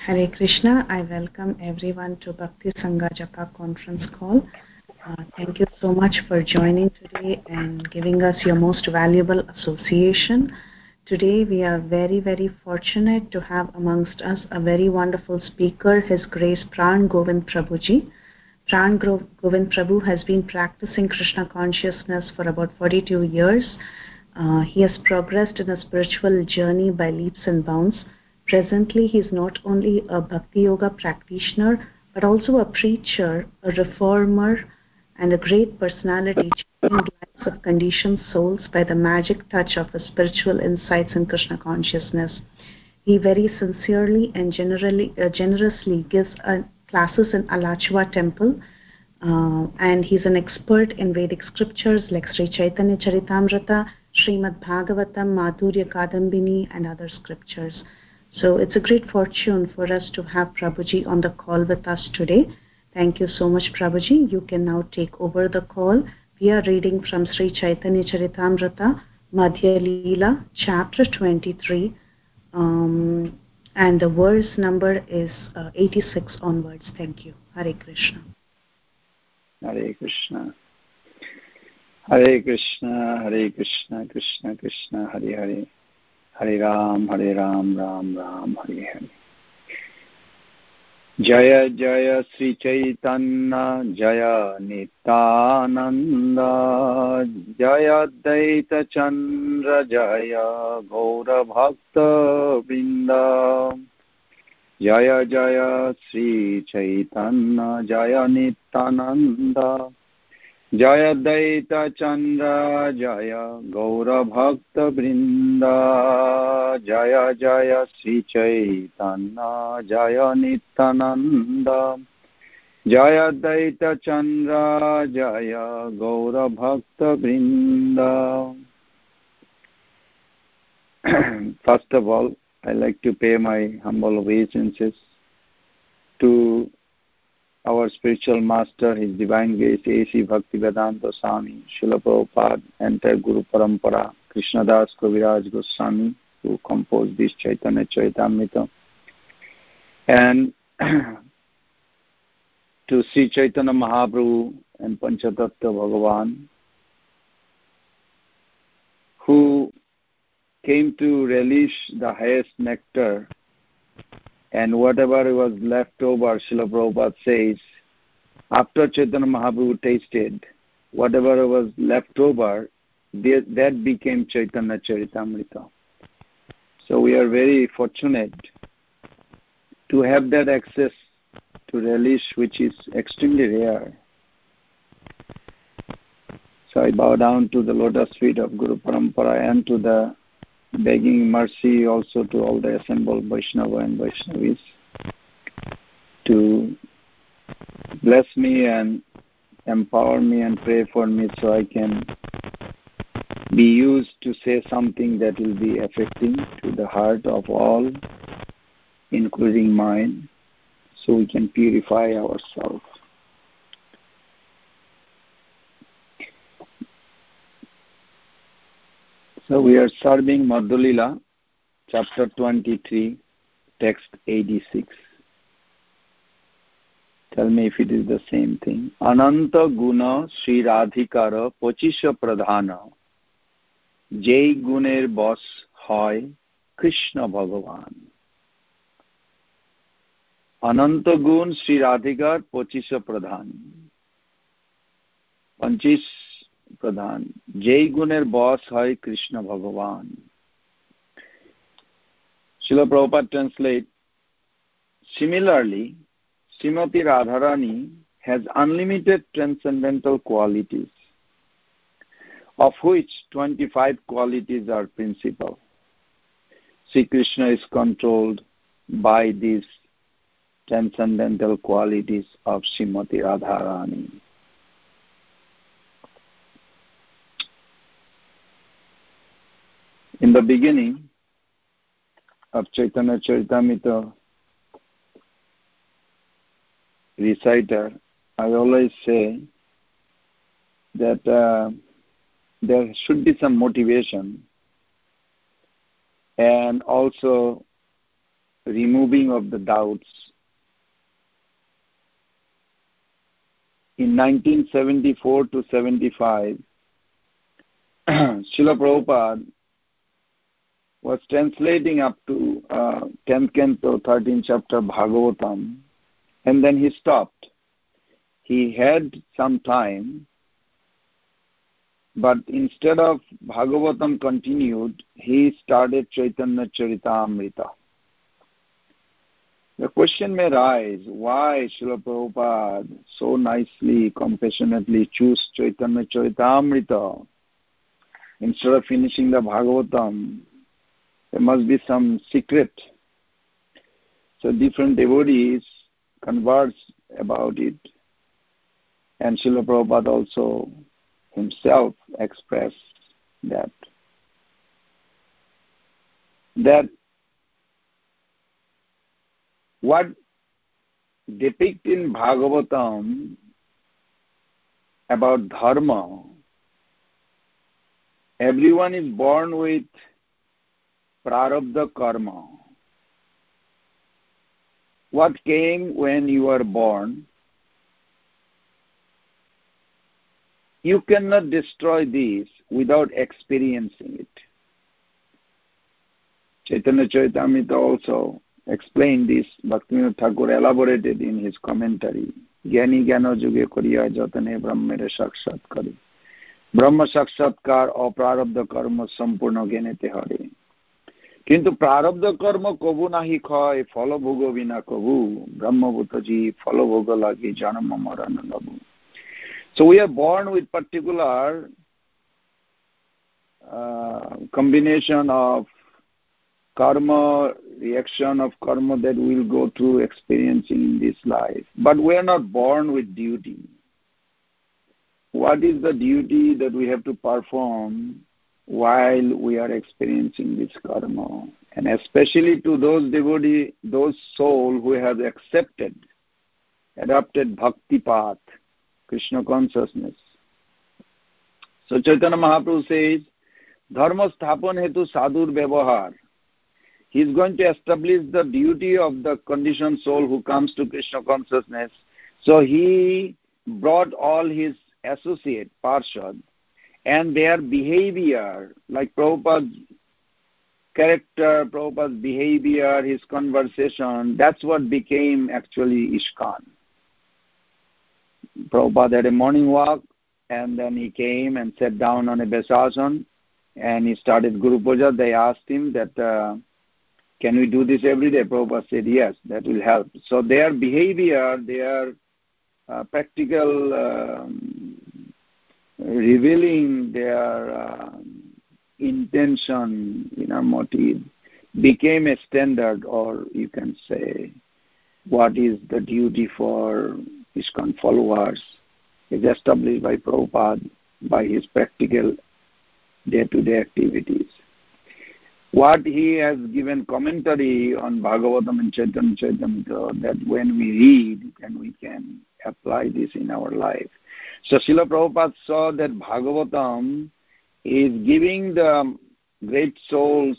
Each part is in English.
Hare Krishna. I welcome everyone to Bhakti Sangha Japa conference call. Thank you so much for joining today and giving us your most valuable association. Today we are very, very fortunate to have amongst us a very wonderful speaker, His Grace Pran Govind Prabhuji. Pran Govind Prabhu has been practicing Krishna consciousness for about 42 years. He has progressed in a spiritual journey by leaps and bounds. Presently, he is not only a Bhakti Yoga practitioner, but also a preacher, a reformer, and a great personality, changing lives of conditioned souls by the magic touch of his spiritual insights in Krishna consciousness. He very sincerely and generously gives classes in Alachua Temple, and he's an expert in Vedic scriptures like Sri Chaitanya Charitamrita, Srimad Bhagavatam, Madhurya Kadambini, and other scriptures. So it's a great fortune for us to have Prabhuji on the call with us today. Thank you so much, Prabhuji. You can now take over the call. We are reading from Sri Chaitanya Charitamrita, Madhya Leela, chapter 23, and the verse number is 86 onwards. Thank you. Hare Krishna. Hare Krishna. Hare Krishna, Hare Krishna, Krishna Krishna, Hare Hare. Hare Ram, Ram Ram, Hare Hare. Jaya Jaya Sri Chaitanya, Jaya Nityananda, Jaya Daita Chandra, Jaya Gaura Bhakta Vrinda. Jaya Jaya Sri Chaitanya, Jaya Nityananda, Jaya Daita Chandra, Jaya Gaura Bhakta Vrinda. Jaya Jaya Sri Chaitanya, Jaya Nityananda, Jaya Daita Chandra, Jaya Gaura Bhakta Vrinda. First of all, I like to pay my humble obeisances to our spiritual master, His Divine Grace A.C. Bhaktivedanta Swami, Srila Prabhupada, entire Guru Parampara, Krishnadas Kaviraj Goswami, who composed this Chaitanya Charitamrita, and to Sri Chaitanya Mahaprabhu and Panchatattva Bhagavan, who came to relish the highest nectar, and whatever was left over, Srila Prabhupada says, after Chaitanya Mahaprabhu tasted, whatever was left over, that became Chaitanya Charitamrita. So we are very fortunate to have that access to relish, which is extremely rare. So I bow down to the lotus feet of Guru Parampara and to the begging mercy also to all the assembled Vaishnava and Vaishnavis to bless me and empower me and pray for me so I can be used to say something that will be affecting to the heart of all, including mine, so we can purify ourselves. So we are serving Madhya Leela, chapter 23, text 86. Tell me if it is the same thing. Ananta guna Sri Radhikara Pochisha Pradhana, Jai Guner Bos Hoy Krishna Bhagavan. Ananta gun Sri Radhikar Pochisha Pradhan. Panchis Pradhan. Jai Guner Boss Hai Krishna Bhagavan. Srila Prabhupada translate, similarly, Srimati Radharani has unlimited transcendental qualities, of which 25 qualities are principal. Sri Krishna is controlled by these transcendental qualities of Srimati Radharani. In the beginning of Chaitanya Charitamrita reciter, I always say that there should be some motivation and also removing of the doubts. In 1974 to 75, Srila Prabhupada was translating up to 10th canto, 13th chapter Bhagavatam, and then he stopped. He had some time, but instead of Bhagavatam continued, he started Chaitanya Charitamrita. The question may rise, why Srila Prabhupada so nicely, compassionately chose Chaitanya Charitamrita instead of finishing the Bhagavatam? There must be some secret. So different devotees converse about it. And Srila Prabhupada also himself expressed that what depicted in Bhagavatam about dharma, everyone is born with prarabdha karma. What came when you were born, you cannot destroy this without experiencing it. Chaitanya Charitamrita also explained this. Bhaktivinoda Thakur elaborated in his commentary. Gyani gyano juge koriya jatane brahmere sakshatkari. Brahma sakshatkar aprarabdha karma sampurna genete hare. কিন্তু প্রারব্ধ কর্ম কবু নাহি ক্ষয় ফলভোগ বিনা কবু ব্রহ্মভূতজি ফলভোগ লাগি জন্ম মরণ লবু. So we are born with particular combination of karma, reaction of karma that we will go through experiencing in this life. But we are not born with duty. What is the duty that we have to perform while we are experiencing this karma? And especially to those devotees, those souls who have adopted bhakti path, Krishna consciousness. So Chaitanya Mahaprabhu says, Dharma sthapan hetu sadhur vyavahar. He is going to establish the duty of the conditioned soul who comes to Krishna consciousness. So he brought all his associate, Parshad, and their behavior, like Prabhupada's character, Prabhupada's behavior, his conversation, that's what became actually ISKCON. Prabhupada had a morning walk, and then he came and sat down on a Vasasan, and he started Guru Puja. They asked him that, can we do this every day? Prabhupada said, yes, that will help. So their behavior, their practical revealing their intention, motive, became a standard, or you can say, what is the duty for ISKCON followers is established by Prabhupada by his practical day-to-day activities. What he has given commentary on Bhagavatam and Chaitanya Charitamrita, that when we read, then we can apply this in our life. So Srila Prabhupada saw that Bhagavatam is giving the great souls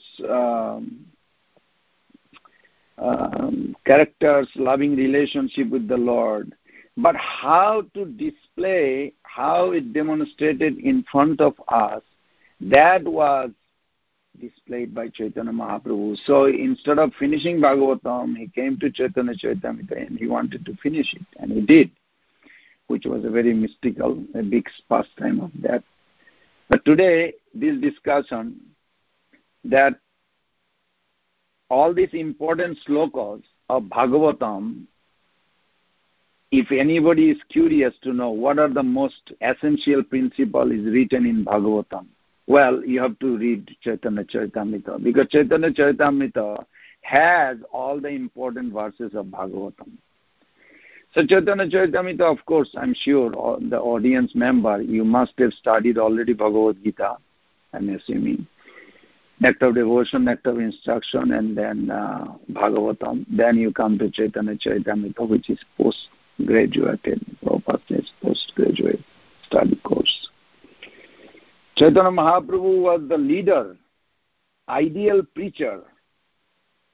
characters, loving relationship with the Lord. But how to display, how it demonstrated in front of us, that was displayed by Chaitanya Mahaprabhu. So instead of finishing Bhagavatam, he came to Chaitanya Charitamrita and he wanted to finish it, and he did, which was a very mystical, a big pastime of that. But today, this discussion, that all these important slokas of Bhagavatam, if anybody is curious to know what are the most essential principles is written in Bhagavatam, well, you have to read Chaitanya Charitamrita, because Chaitanya Charitamrita has all the important verses of Bhagavatam. So Chaitanya Charitamrita, of course, I'm sure the audience member, you must have studied already Bhagavad Gita, I'm assuming. Nectar of devotion, nectar of instruction, and then Bhagavatam. Then you come to Chaitanya Charitamrita, which is postgraduate, Prabhupada says postgraduate study course. Chaitanya Mahaprabhu was the leader, ideal preacher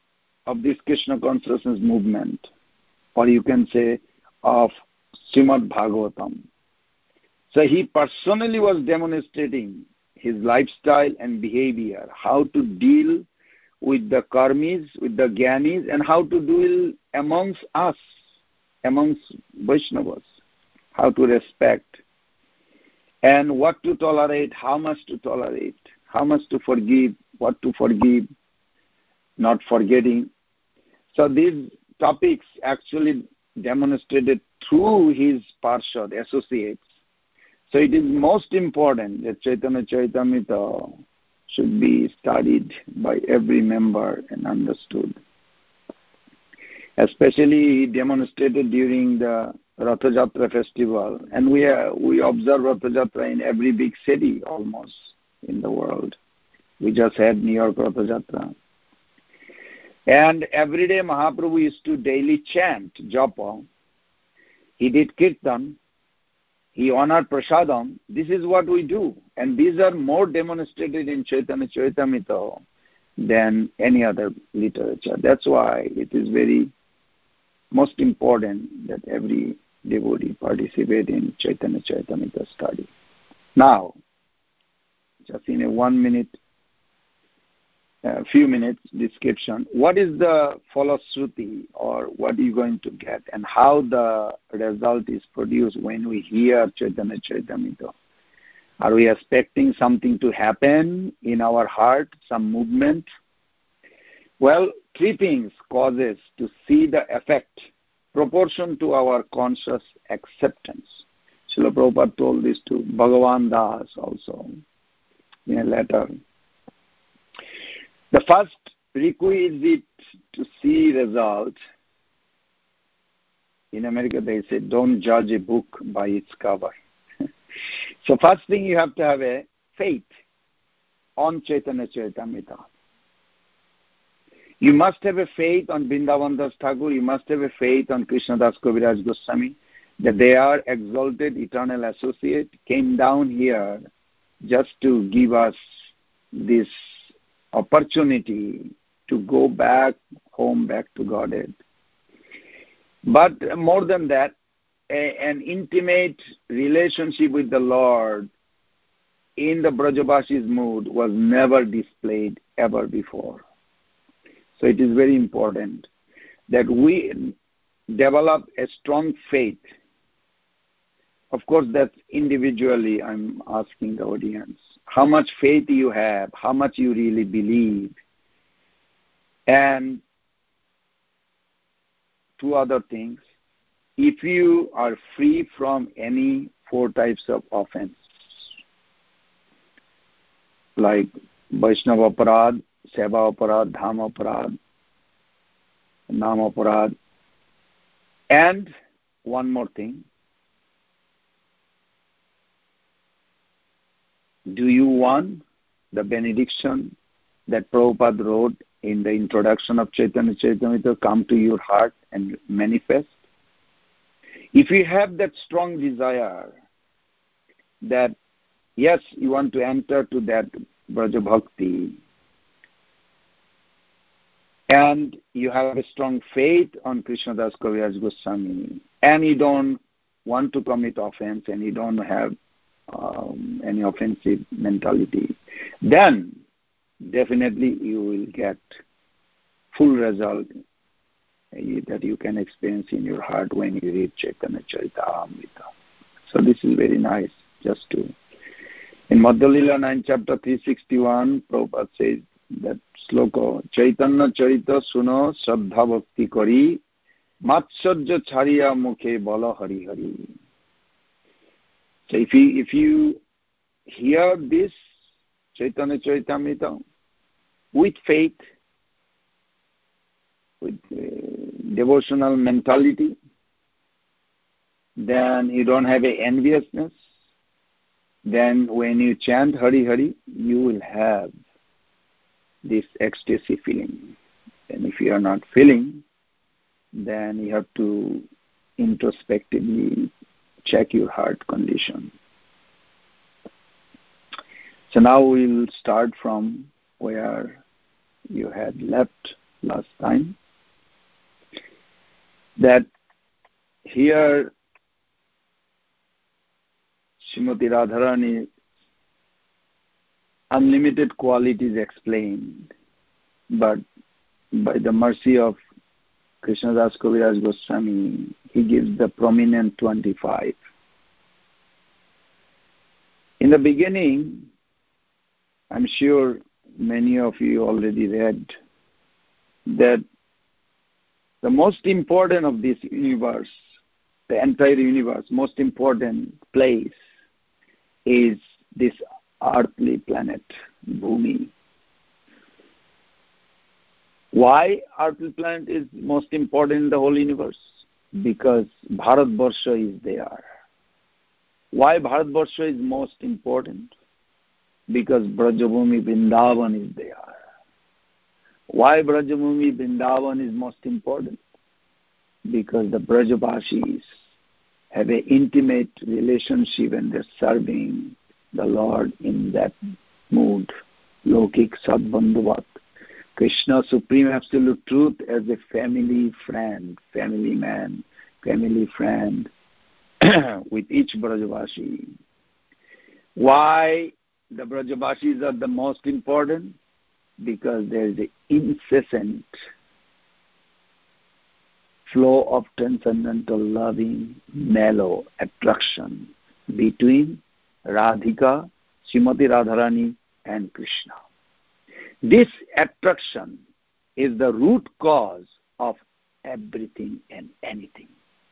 of this Krishna consciousness movement, or you can say of Srimad Bhagavatam. So he personally was demonstrating his lifestyle and behavior, how to deal with the karmis, with the jnanis, and how to deal amongst us, amongst Vaishnavas, how to respect, and what to tolerate, how much to tolerate, how much to forgive, what to forgive, not forgetting. So these topics actually demonstrated through his Parshad associates. So it is most important that Chaitanya Charitamrita should be studied by every member and understood. Especially he demonstrated during the Ratha Jatra festival, and we observe Ratha Jatra in every big city almost in the world. We just had New York Ratha Jatra. And every day Mahaprabhu used to daily chant japa. He did kirtan. He honored prasadam. This is what we do. And these are more demonstrated in Chaitanya Charitamrita than any other literature. That's why it is very most important that every devotee participate in Chaitanya Charitamrita study. Now, just in a 1 minute, few minutes description, what is the falashruti, or what are you going to get, and how the result is produced when we hear Chaitanya Charitamrita? Are we expecting something to happen in our heart, some movement? Well, three things causes to see the effect, proportion to our conscious acceptance. Srila Prabhupada told this to Bhagavan Das also in a letter. The first requisite to see result, in America they say, don't judge a book by its cover. So first thing, you have to have a faith on Chaitanya Charitamrita. You must have a faith on Vrindavan Das Thakur, you must have a faith on Krishna Das Kaviraj Goswami, that they are exalted eternal associate, came down here just to give us this opportunity to go back home, back to Godhead. But more than that, an intimate relationship with the Lord in the Brajabasi's mood was never displayed ever before. So it is very important that we develop a strong faith. Of course, that's individually I'm asking the audience. How much faith you have, how much you really believe. And two other things. If you are free from any four types of offense, like Vaishnava Aparad, Seva Aparad, Dhama Aparad, Nama Aparad, and one more thing. Do you want the benediction that Prabhupada wrote in the introduction of Chaitanya Charitamrita come to your heart and manifest? If you have that strong desire that, yes, you want to enter to that Braja Bhakti, and you have a strong faith on Krishna Das Kaviraj Goswami, and you don't want to commit offense, and you don't have any offensive mentality, then definitely you will get full result that you can experience in your heart when you read Chaitanya Charitamrita. So this is very nice. Just to, in Madhya Lila 9 chapter 361, Prabhupada says that sloka, Chaitanya Charita suno Shraddha Bhakti kari Matsurja Chariya Mukhe Bala Hari Hari. So if you hear this Chaitanya Charitamrita with faith, with devotional mentality, then you don't have a enviousness, then when you chant Hari Hari, you will have this ecstasy feeling. And if you are not feeling, then you have to introspectively check your heart condition. So now we'll start from where you had left last time, that here Srimati Radharani unlimited qualities explained, but by the mercy of Krishnadas Kaviraj Goswami, he gives the prominent 25. In the beginning, I'm sure many of you already read that the most important of this universe, the entire universe, most important place is this earthly planet, Bhumi. Why earthly planet is most important in the whole universe? Because Bharatvarsha is there. Why Bharatvarsha is most important? Because Brajabhumi Vrindavan is there. Why Brajabhumi Vrindavan is most important? Because the Brajabashis have an intimate relationship and they're serving the Lord in that mood. Lokik Sadbandhuvat. Krishna, Supreme Absolute Truth, as a family friend, family man, family friend with each Brajavashi. Why the Brajavashis are the most important? Because there is an incessant flow of transcendental loving, mellow attraction between Radhika, Srimati Radharani and Krishna. This attraction is the root cause of everything and anything.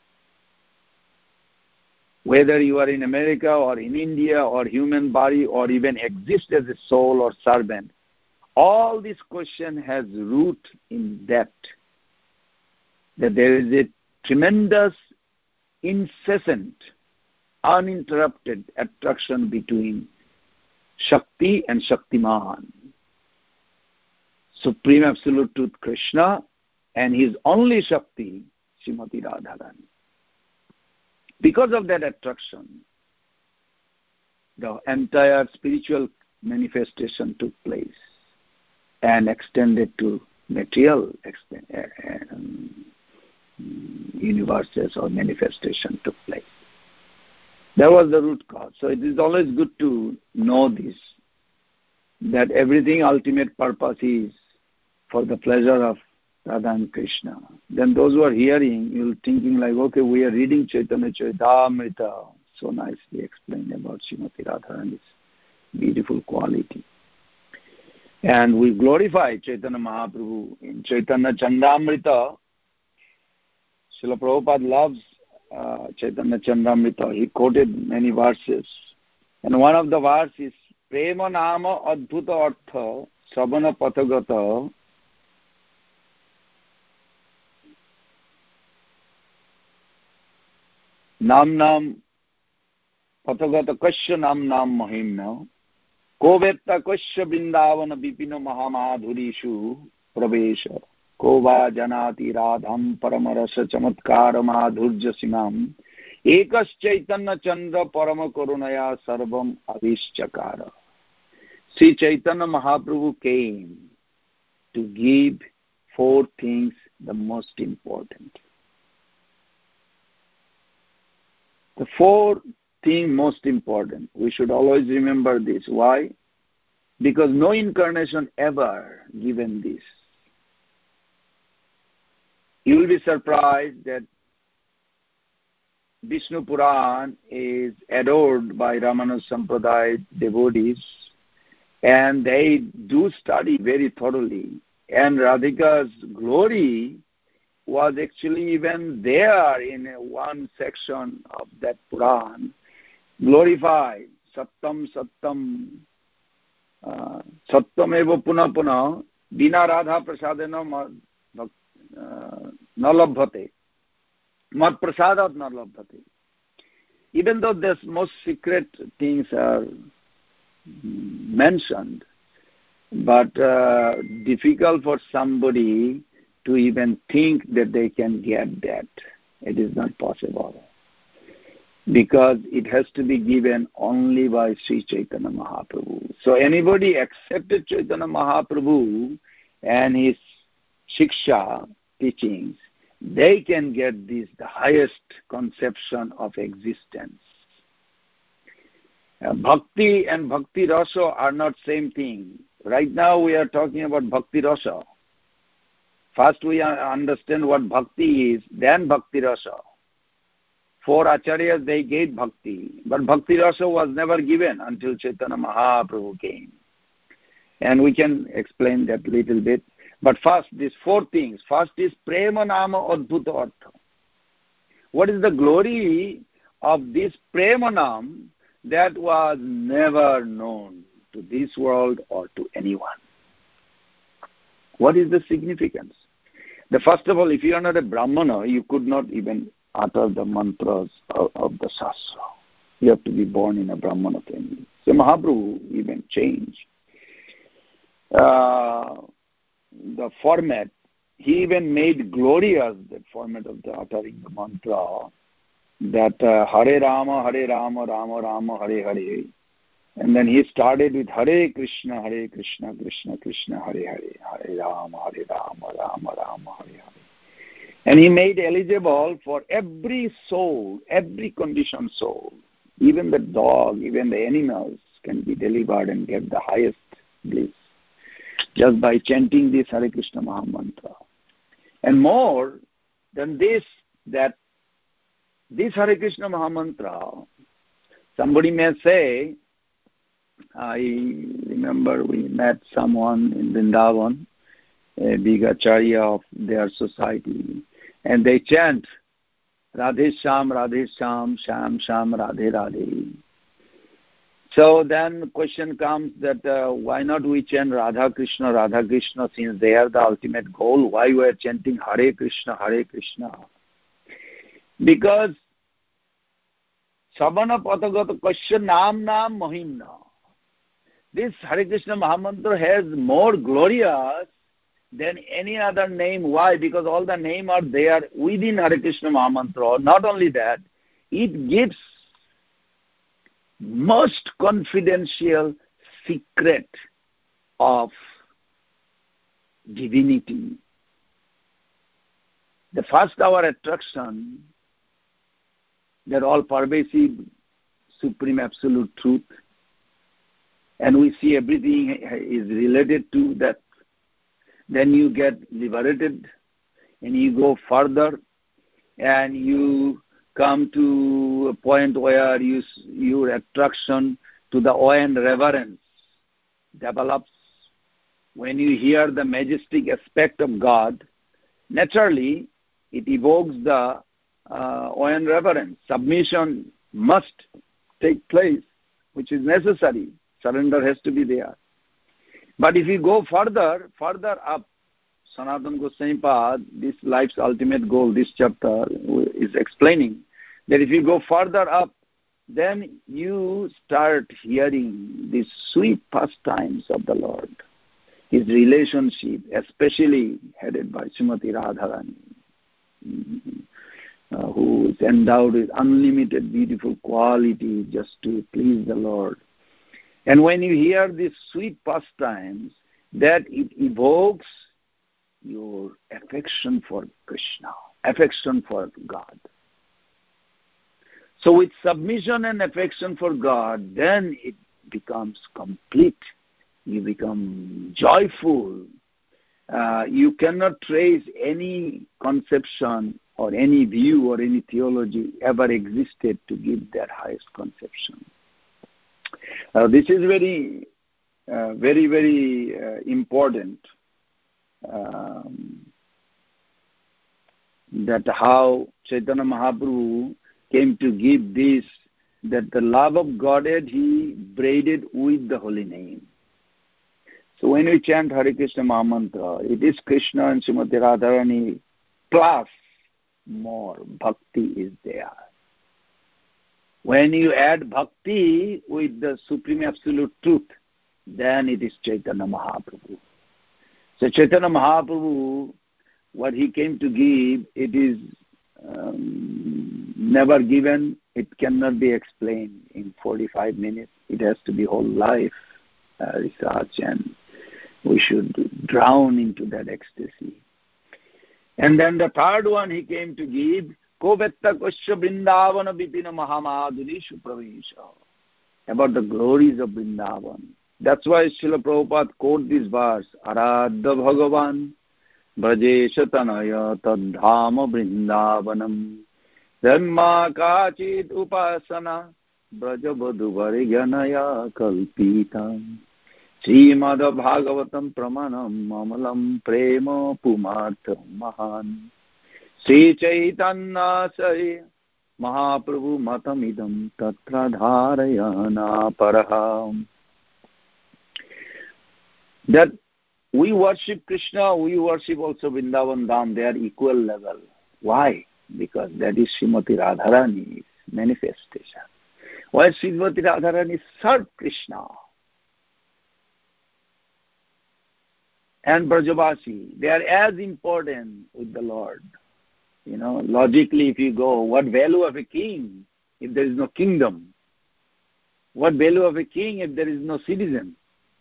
Whether you are in America or in India or human body or even exist as a soul or servant, all this question has root in that there is a tremendous, incessant, uninterrupted attraction between Shakti and Shaktiman. Supreme Absolute Truth Krishna and his only Shakti, Srimati Radharani. Because of that attraction, the entire spiritual manifestation took place and extended to material universes or manifestation took place. That was the root cause. So it is always good to know this, that everything ultimate purpose is for the pleasure of Radha and Krishna. Then those who are hearing, you're thinking like, okay, we are reading Chaitanya Charitamrita, so nicely explained about Srimati Radharani's beautiful quality. And we glorify Chaitanya Mahaprabhu in Chaitanya Chandamrita. Srila Prabhupada loves Chaitanya Chandamrita. He quoted many verses. And one of the verses is, Prema Nama Adbhuta Artha Sabana Pathagata Nam Pathagata Kasya Nam Mahimna Kovetta Kasya Vrindavana Vipina Mahamadhurishu Pravesha Kova Janati Radham Paramarasa Chamatkara Madhurja Simam Ekas Chaitanya Chandra Parama Karunaya Sarvam Avischakara. Sri Chaitanya Mahaprabhu came to give 4 things the most important. The 4 things most important. We should always remember this. Why? Because no incarnation ever given this. You will be surprised that Vishnu Puran is adored by Ramanuja Sampradaya devotees, and they do study very thoroughly. And Radhika's glory was actually even there in one section of that Puran, glorified. Sattam Sattam Sattam eva puna puna Bina Radha Prasadena Nalabhate Mat Prasadat Nalabhate. Even though there's most secret things are mentioned, but difficult for somebody to even think that they can get that. It is not possible. Because it has to be given only by Sri Chaitanya Mahaprabhu. So anybody accepted Chaitanya Mahaprabhu and his shiksha, teachings, they can get the highest conception of existence. Bhakti and bhakti rasa are not same thing. Right now we are talking about bhakti rasa. First we understand what bhakti is, then bhakti rasa. 4 acharyas, they gave bhakti, but bhakti rasa was never given until Chaitanya Mahaprabhu came. And we can explain that little bit. But first, these 4 things. First is prema nama adbhuta artha. What is the glory of this prema nam that was never known to this world or to anyone? What is the significance? First of all, if you are not a Brahmana, you could not even utter the mantras of the Shastra. You have to be born in a Brahmana family. So Mahaprabhu even changed the format. He even made glorious the format of the uttering the mantra, that Hare Rama, Rama Rama, Hare Hare. And then he started with Hare Krishna, Krishna Krishna, Hare Hare, Hare Rama, Rama Rama, Hare Hare. And he made eligible for every soul, every conditioned soul, even the dog, even the animals can be delivered and get the highest bliss just by chanting this Hare Krishna Mahamantra. And more than this, that this Hare Krishna Mahamantra, somebody may say, I remember we met someone in Vrindavan, a big acharya of their society, and they chant Radhe Sham, Sham Sham, Radhe Radhe. So then the question comes that why not we chant Radha Krishna, since they are the ultimate goal? Why we are chanting Hare Krishna, Hare Krishna? Because Sabana Patagata Kasya Nam Mahimna. This Hare Krishna Mahamantra has more glorious than any other name. Why? Because all the names are there within Hare Krishna Mahamantra. Not only that, it gives most confidential secret of divinity. The first our attraction, that all pervasive supreme absolute truth, and we see everything is related to that. Then you get liberated and you go further and you come to a point where your attraction to the awe and reverence develops. When you hear the majestic aspect of God, naturally it evokes the awe and reverence. Submission must take place, which is necessary. Surrender has to be there. But if you go further up, Sanatana Goswami Pad, this life's ultimate goal, this chapter is explaining that if you go further up, then you start hearing these sweet pastimes of the Lord, His relationship, especially headed by Srimati Radharani, who is endowed with unlimited beautiful quality just to please the Lord. And when you hear these sweet pastimes, that it evokes your affection for Krishna, affection for God. So with submission and affection for God, then it becomes complete. You become joyful. You cannot trace any conception or any view or any theology ever existed to give that highest conception. This is very, very important, that how Chaitanya Mahaprabhu came to give this, that the love of Godhead he braided with the holy name. So when we chant Hare Krishna Mahamantra, it is Krishna and Srimati Radharani plus more bhakti is there. When you add bhakti with the supreme absolute truth, then it is Chaitanya Mahaprabhu. So Chaitanya Mahaprabhu, what he came to give, it is never given. It cannot be explained in 45 minutes. It has to be whole life research, and we should drown into that ecstasy. And then the third one he came to give, Kovetta Kosya Vrindavana Vipina Mahamadhurishu Pravesha, about the glories of Vrindavan. That's why Srila Prabhupada quote this verse, Aradha Bhagavan Brajesha Tanaya Tadhama Vrindavanam Dhamma Kachit Upasana Brajabadhu Variganaya Kalpitam Srimad Bhagavatam Pramanam Mamalam Prema Pumartham Mahan Sri Chaitanya Sari Mahaprabhu Matamidam Tatra Dharayana Paraham. That we worship Krishna, we worship also Vrindavan Dham, they are equal level. Why? Because that is Srimati Radharani's manifestation. Why Srimati Radharani served Krishna? And Brajavasi, they are as important with the Lord. You know, logically if you go, what value of a king if there is no kingdom? What value of a king if there is no citizen?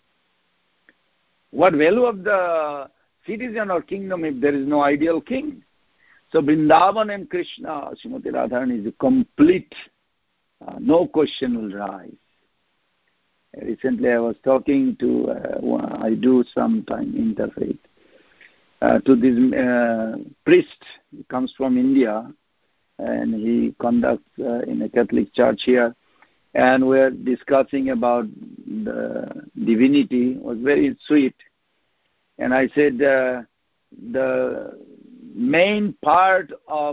What value of the citizen or kingdom if there is no ideal king? So Vrindavan and Krishna, Srimati Radharani is a complete, no question will rise. Recently I was talking to, I do sometime interfaith, to this priest. He comes from India and he conducts in a Catholic church here. And we're discussing about the divinity. It was very sweet. And I said the main part of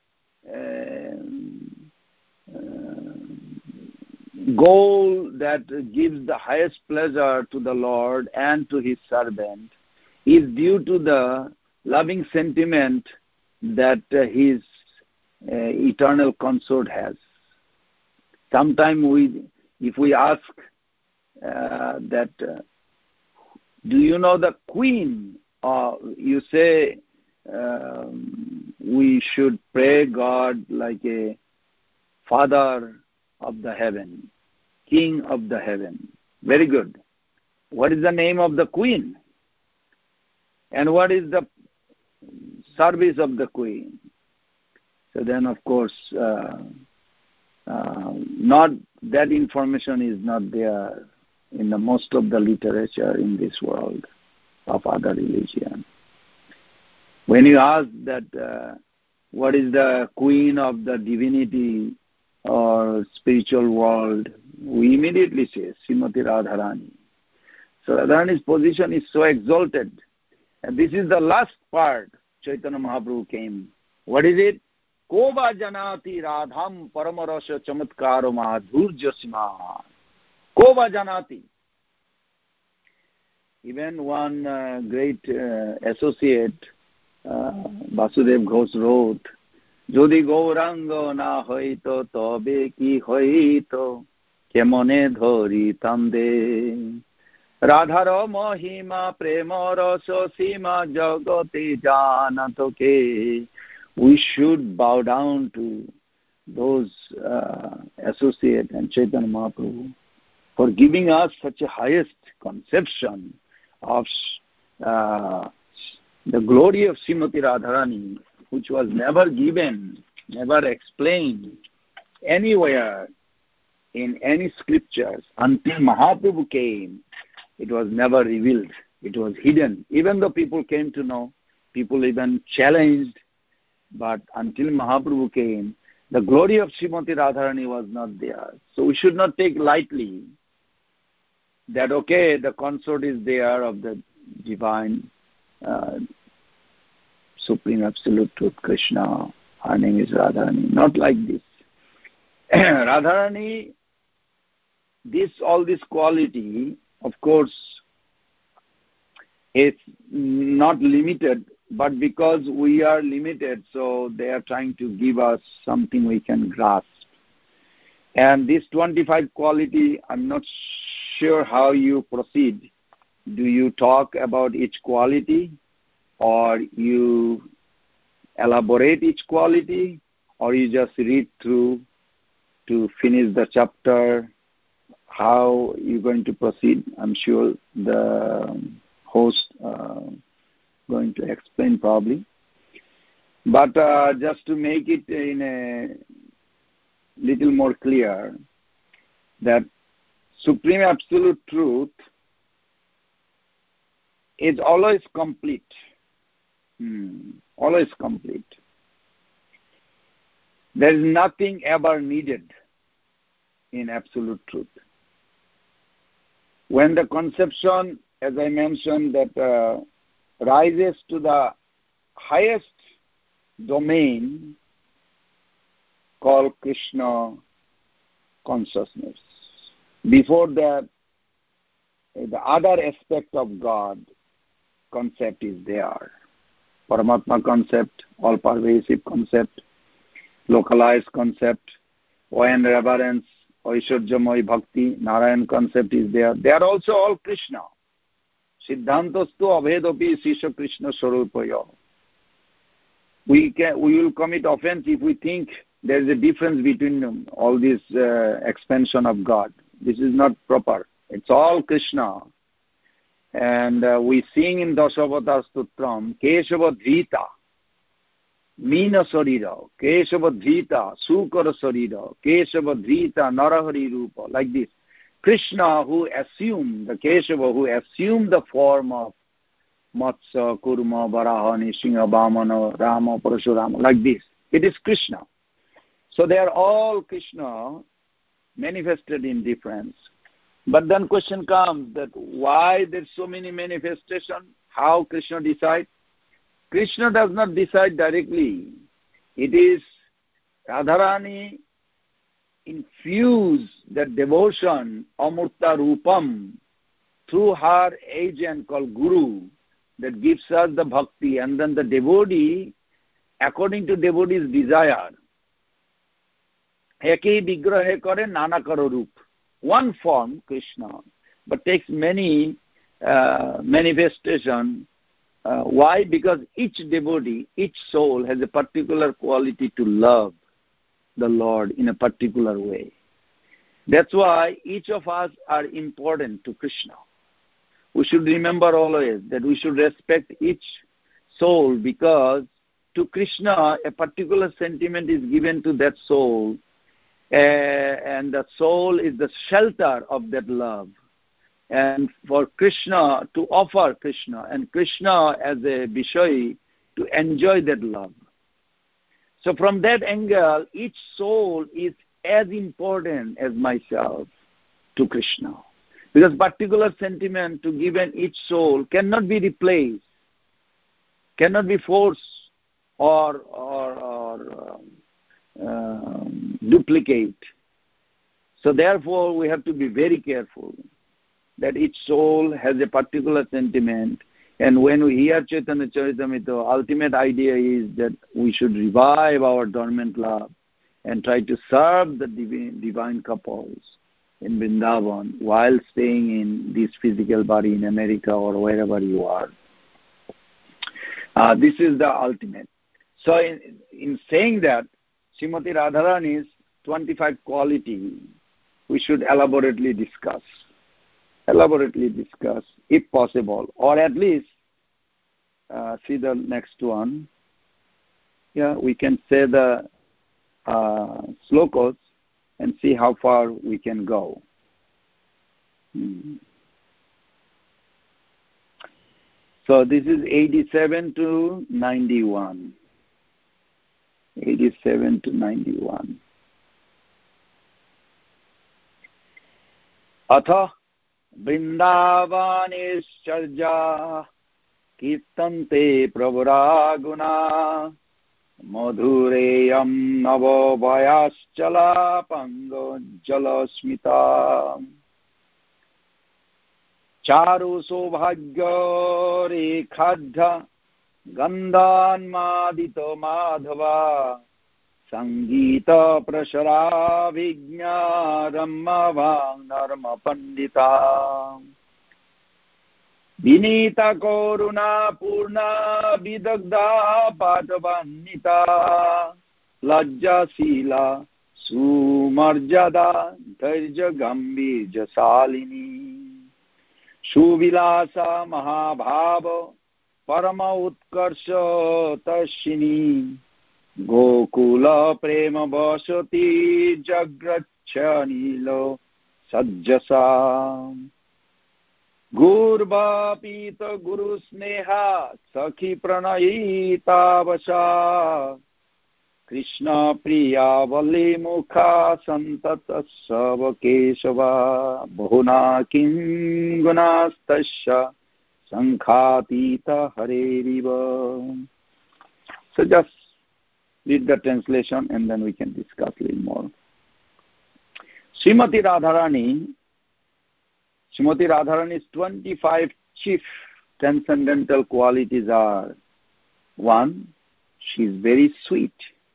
goal that gives the highest pleasure to the Lord and to his servant is due to the loving sentiment that his eternal consort has. Sometimes if we ask that, do you know the queen? You say we should pray God like a father of the heaven, king of the heaven. Very good. What is the name of the queen? And what is the service of the queen? So then, of course, not that information is not there in the most of the literature in this world of other religion. When you ask that what is the queen of the divinity or spiritual world, we immediately say Srimati Radharani. So Radharani's position is so exalted. And this is the last part Chaitanya Mahaprabhu came. What is it? Kova janati radham paramarasya chamatkaro madhurjasima. Kova janati. Even one great associate, Vasudev Ghosh wrote, Jodi Gauranga na hoito tobe ki hoito kemone dhori tamde. Radhara mahima prema rasa sima jagati janatoke. We should bow down to those associates and Chaitanya Mahaprabhu for giving us such a highest conception of the glory of Srimati Radharani, which was never given, never explained anywhere in any scriptures. Until Mahaprabhu came, it was never revealed. It was hidden. Even though people came to know, people even challenged, but until Mahaprabhu came, the glory of Srimati Radharani was not there. So we should not take lightly that, okay, the consort is there of the divine Supreme Absolute Truth, Krishna. Her name is Radharani. Not like this. Radharani, all this quality, of course, is not limited, but because we are limited, so they are trying to give us something we can grasp. And this 25 quality, I'm not sure how you proceed. Do you talk about each quality, or you elaborate each quality, or you just read through to finish the chapter? How you're going to proceed? I'm sure the host going to explain probably. But just to make it in a little more clear, that Supreme Absolute Truth is always complete. Always complete. There is nothing ever needed in Absolute Truth. When the conception, as I mentioned, that rises to the highest domain called Krishna consciousness. Before that, the other aspect of God concept is there. Paramatma concept, all-pervasive concept, localized concept, Oyan reverence, Oishwarjamoy bhakti, Narayan concept is there. They are also all Krishna. Siddhantastu abhedopi sisha Krishna swarupayo. We will commit offense if we think there is a difference between all this expansion of God. This is not proper. It's all Krishna. And we sing in Dasavata Stutram, Keshava Dhita, Meena Sarira, Keshava Dhita, Sukara Sarira, Keshava Dhita, Narahari Rupa, like this. Krishna who assumed, the Keshava who assumed the form of Matsya, Kurma, Varaha, Nishinga, Vamana, Rama, Parashurama, like this. It is Krishna. So they are all Krishna manifested in difference. But then question comes that why there's so many manifestations? How Krishna decides? Krishna does not decide directly. It is Radharani infuse that devotion, Amurta Rupam, through her agent called Guru, that gives us the bhakti, and then the devotee, according to devotee's desire, ekei vigrahe kare nanakaro roop. One form, Krishna, but takes many manifestations. Why? Because each devotee, each soul has a particular quality to love the Lord in a particular way. That's why each of us are important to Krishna. We should remember always that we should respect each soul, because to Krishna a particular sentiment is given to that soul, and the soul is the shelter of that love. And for Krishna to offer Krishna, and Krishna as a Vishay to enjoy that love. So from that angle, each soul is as important as myself to Krishna. Because particular sentiment to given each soul cannot be replaced, cannot be forced or duplicate. So therefore we have to be very careful that each soul has a particular sentiment. And when we hear Chaitanya Charitamrita, ultimate idea is that we should revive our dormant love and try to serve the divine couples in Vrindavan while staying in this physical body in America or wherever you are. This is the ultimate. So in saying that, Srimati Radharani's 25 qualities we should elaborately discuss, if possible, or at least see the next one. Yeah, we can say the slokas and see how far we can go. So this is 87 to 91. 87 to 91. Atha Vrindavaneshcharja Kirtante Prabhuraguna Madhureyam Navo Vayaschala Pango Jalasmita Charu Sobhagya Rekhadha Gandhanmadito Madhava Sangita Prashara Vigna Ramavang Narma Pandita Vinita Koruna Purna Vidagda Patavanita Lajja Sila Sumarjada Dharja Gambir Jasalini Shuvilasa Mahabhava Parama Utkarsha Tashini Gokula Prema Vasati Jagrachanilo Sajjasa Gurva Pita Guru Sneha Sakhi Pranayita Vasha Krishna Priya Vali Mukha Santata Savakeshava Bahuna Kim Gunastasya Sankhatita Hareriva. So just read the translation and then we can discuss a little more. Srimati Radharani's 25 chief transcendental qualities are: 1. She is very sweet.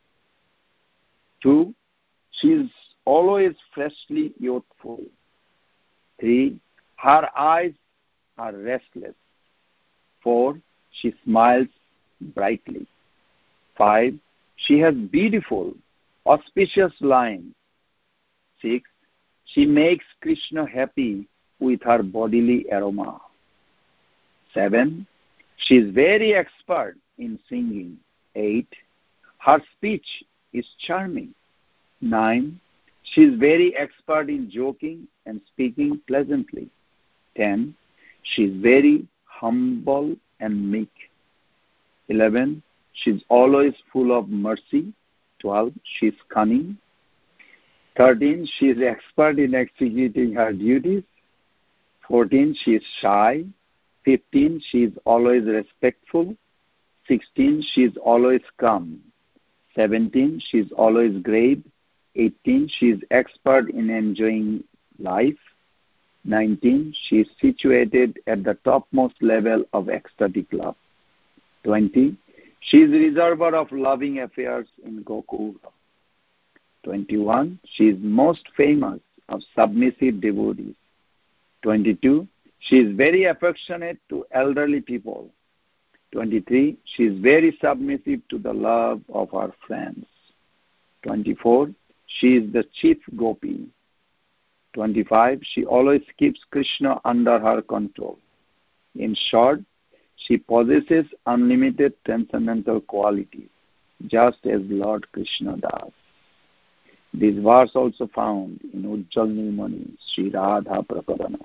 2. She is always freshly youthful. 3. Her eyes are restless. 4. She smiles brightly. 5. She has beautiful, auspicious lines. 6. She makes Krishna happy with her bodily aroma. 7. She is very expert in singing. 8. Her speech is charming. 9. She is very expert in joking and speaking pleasantly. 10. She is very humble and meek. 11. She is always full of mercy. 12. She is cunning. 13. She is expert in executing her duties. 14. She is shy. 15. She is always respectful. 16. She is always calm. 17. She is always grave. 18. She is expert in enjoying life. 19. She is situated at the topmost level of ecstatic love. 20. She is reservoir of loving affairs in Gokula. 21. She is most famous of submissive devotees. 22. She is very affectionate to elderly people. 23. She is very submissive to the love of her friends. 24. She is the chief gopi. 25. She always keeps Krishna under her control. In short, she possesses unlimited transcendental qualities, just as Lord Krishna does. This verse also found in Ujjal Nilmani, Sri Radha Prakarana.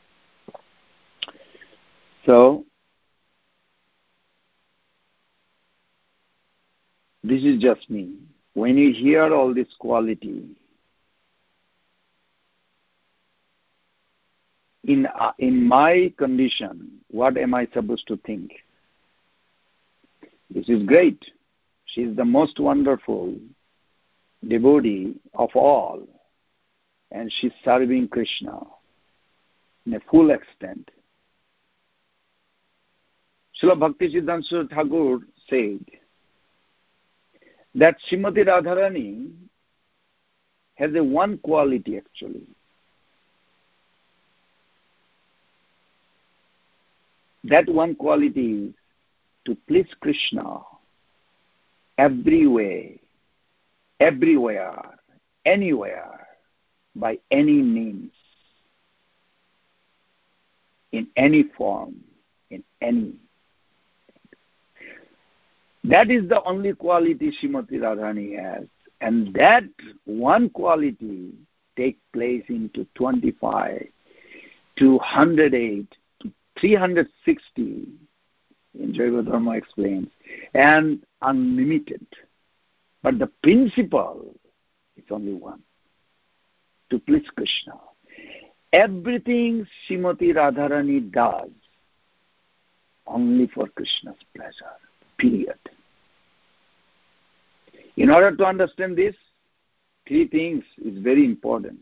So, this is just me. When you hear all this quality, in my condition, what am I supposed to think? This is great. She is the most wonderful devotee of all, and she's serving Krishna in a full extent. Srila Bhaktisiddhanta Thakur said that Srimati Radharani has a one quality actually. That one quality is to please Krishna every way, everywhere, anywhere, by any means, in any form, in any. That is the only quality Srimati Radharani has. And that one quality takes place into 25 to 108 to 360, in Jaiva Dharma explains, and unlimited. But the principle is only one, to please Krishna. Everything Srimati Radharani does only for Krishna's pleasure, period. In order to understand this, three things is very important.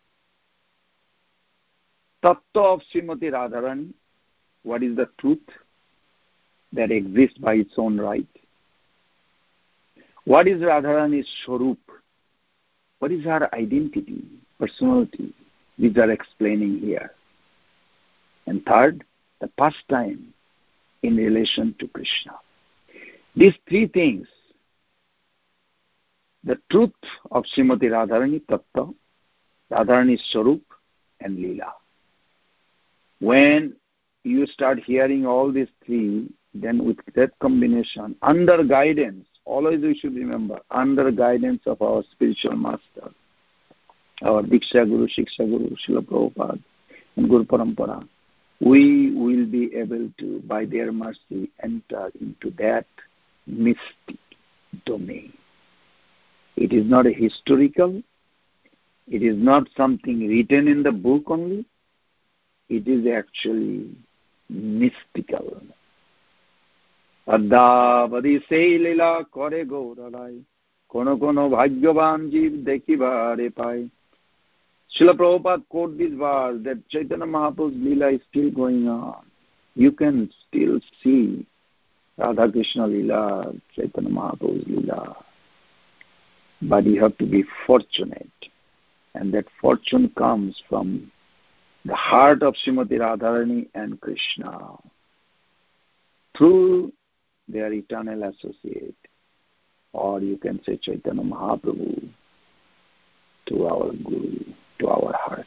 Tattva of Srimati Radharani, what is the truth that exists by its own right? What is Radharani's Swarup? What is her identity, personality? These are explaining here. And third, the pastime in relation to Krishna. These three things, the truth of Srimati Radharani Tattva, Radharani's Swarup, and Leela. When you start hearing all these three, then with that combination, under guidance, always we should remember, under guidance of our spiritual master, our Diksha Guru, Shiksha Guru, Srila Prabhupada, and Guru Parampara, we will be able to, by their mercy, enter into that mystic domain. It is not a historical, it is not something written in the book only, it is actually mystical. Adhavadi se lila kore gaurarai, kono kono bhagyavan jeev dekibare pai. Srila Prabhupada quote this verse that Chaitanya Mahaprabhu's Leela is still going on. You can still see Radha Krishna Leela, Chaitanya Mahaprabhu's Leela. But you have to be fortunate. And that fortune comes from the heart of Srimati Radharani and Krishna through their eternal associate. Or you can say Chaitanya Mahaprabhu to our Guru, to our heart.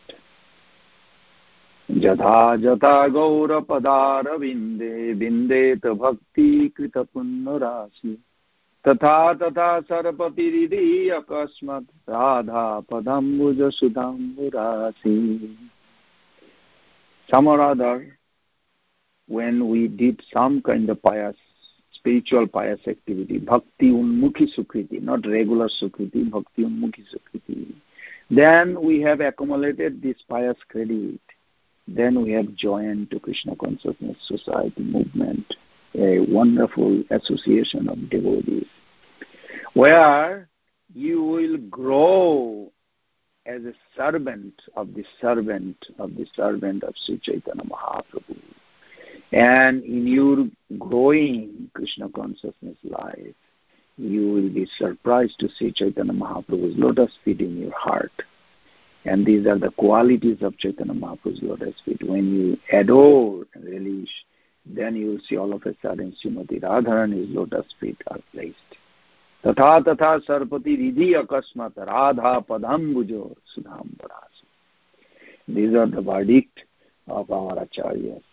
Jatha jatha gaura padara vinde vindeta bhakti krita punnarasi tatha tatha sarapati ridhi akasmat radha padambuja sudamburasi. Some or other, when we did some kind of pious, spiritual pious activity, bhakti unmukhi sukriti, not regular sukriti, bhakti unmukhi sukriti, then we have accumulated this pious credit. Then we have joined to Krishna Consciousness Society movement, a wonderful association of devotees, where you will grow as a servant of the servant of the servant of Sri Chaitanya Mahaprabhu. And in your growing Krishna consciousness life, you will be surprised to see Chaitanya Mahaprabhu's lotus feet in your heart. And these are the qualities of Chaitanya Mahaprabhu's lotus feet. When you adore and relish, then you will see all of a sudden Srimati Radharani's lotus feet are placed. Tatha tatha sarpati ridhi akasmat radha padambujo sudhambarasi. These are the verdict of our acharyas.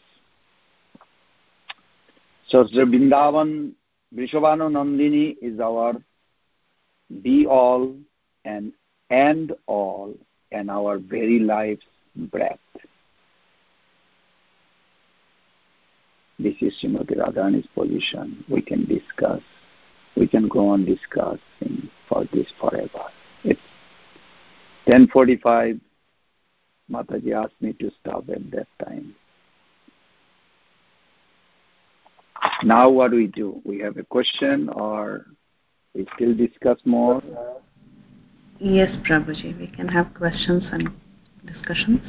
So Sri Vrindavan Vrishabhanu Nandini is our be all and end all and our very life's breath. This is Srimati Radharani's position. We can discuss. We can go on discussing for this forever. It's 10:45. Mataji asked me to stop at that time. Now what do we do? We have a question or we still discuss more? Yes, Prabhuji, we can have questions and discussions.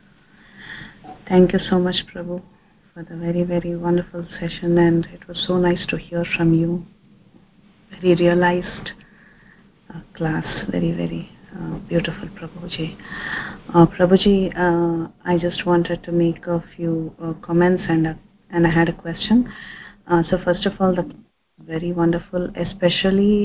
Thank you so much, Prabhu, for the very, very wonderful session, and it was so nice to hear from you. Very realized class, very, very beautiful, Prabhuji. Prabhuji, I just wanted to make a few comments and I had a question. So first of all, the very wonderful, especially